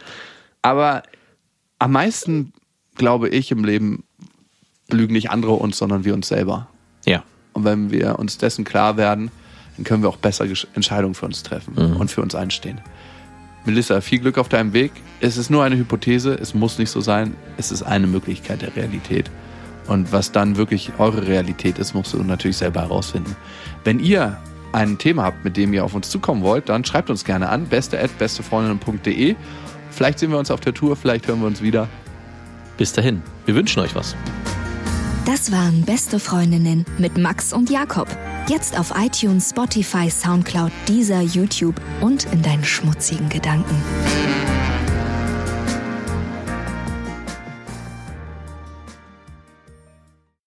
Aber am meisten, glaube ich, im Leben belügen nicht andere uns, sondern wir uns selber. Ja. Und wenn wir uns dessen klar werden, dann können wir auch besser Entscheidungen für uns treffen und für uns einstehen. Melissa, viel Glück auf deinem Weg. Es ist nur eine Hypothese, es muss nicht so sein. Es ist eine Möglichkeit der Realität. Und was dann wirklich eure Realität ist, musst du natürlich selber herausfinden. Wenn ihr ein Thema habt, mit dem ihr auf uns zukommen wollt, dann schreibt uns gerne an, beste@bestefreundinnen.de. Vielleicht sehen wir uns auf der Tour, vielleicht hören wir uns wieder. Bis dahin, wir wünschen euch was. Das waren Beste Freundinnen mit Max und Jakob. Jetzt auf iTunes, Spotify, Soundcloud, Deezer, YouTube und in deinen schmutzigen Gedanken.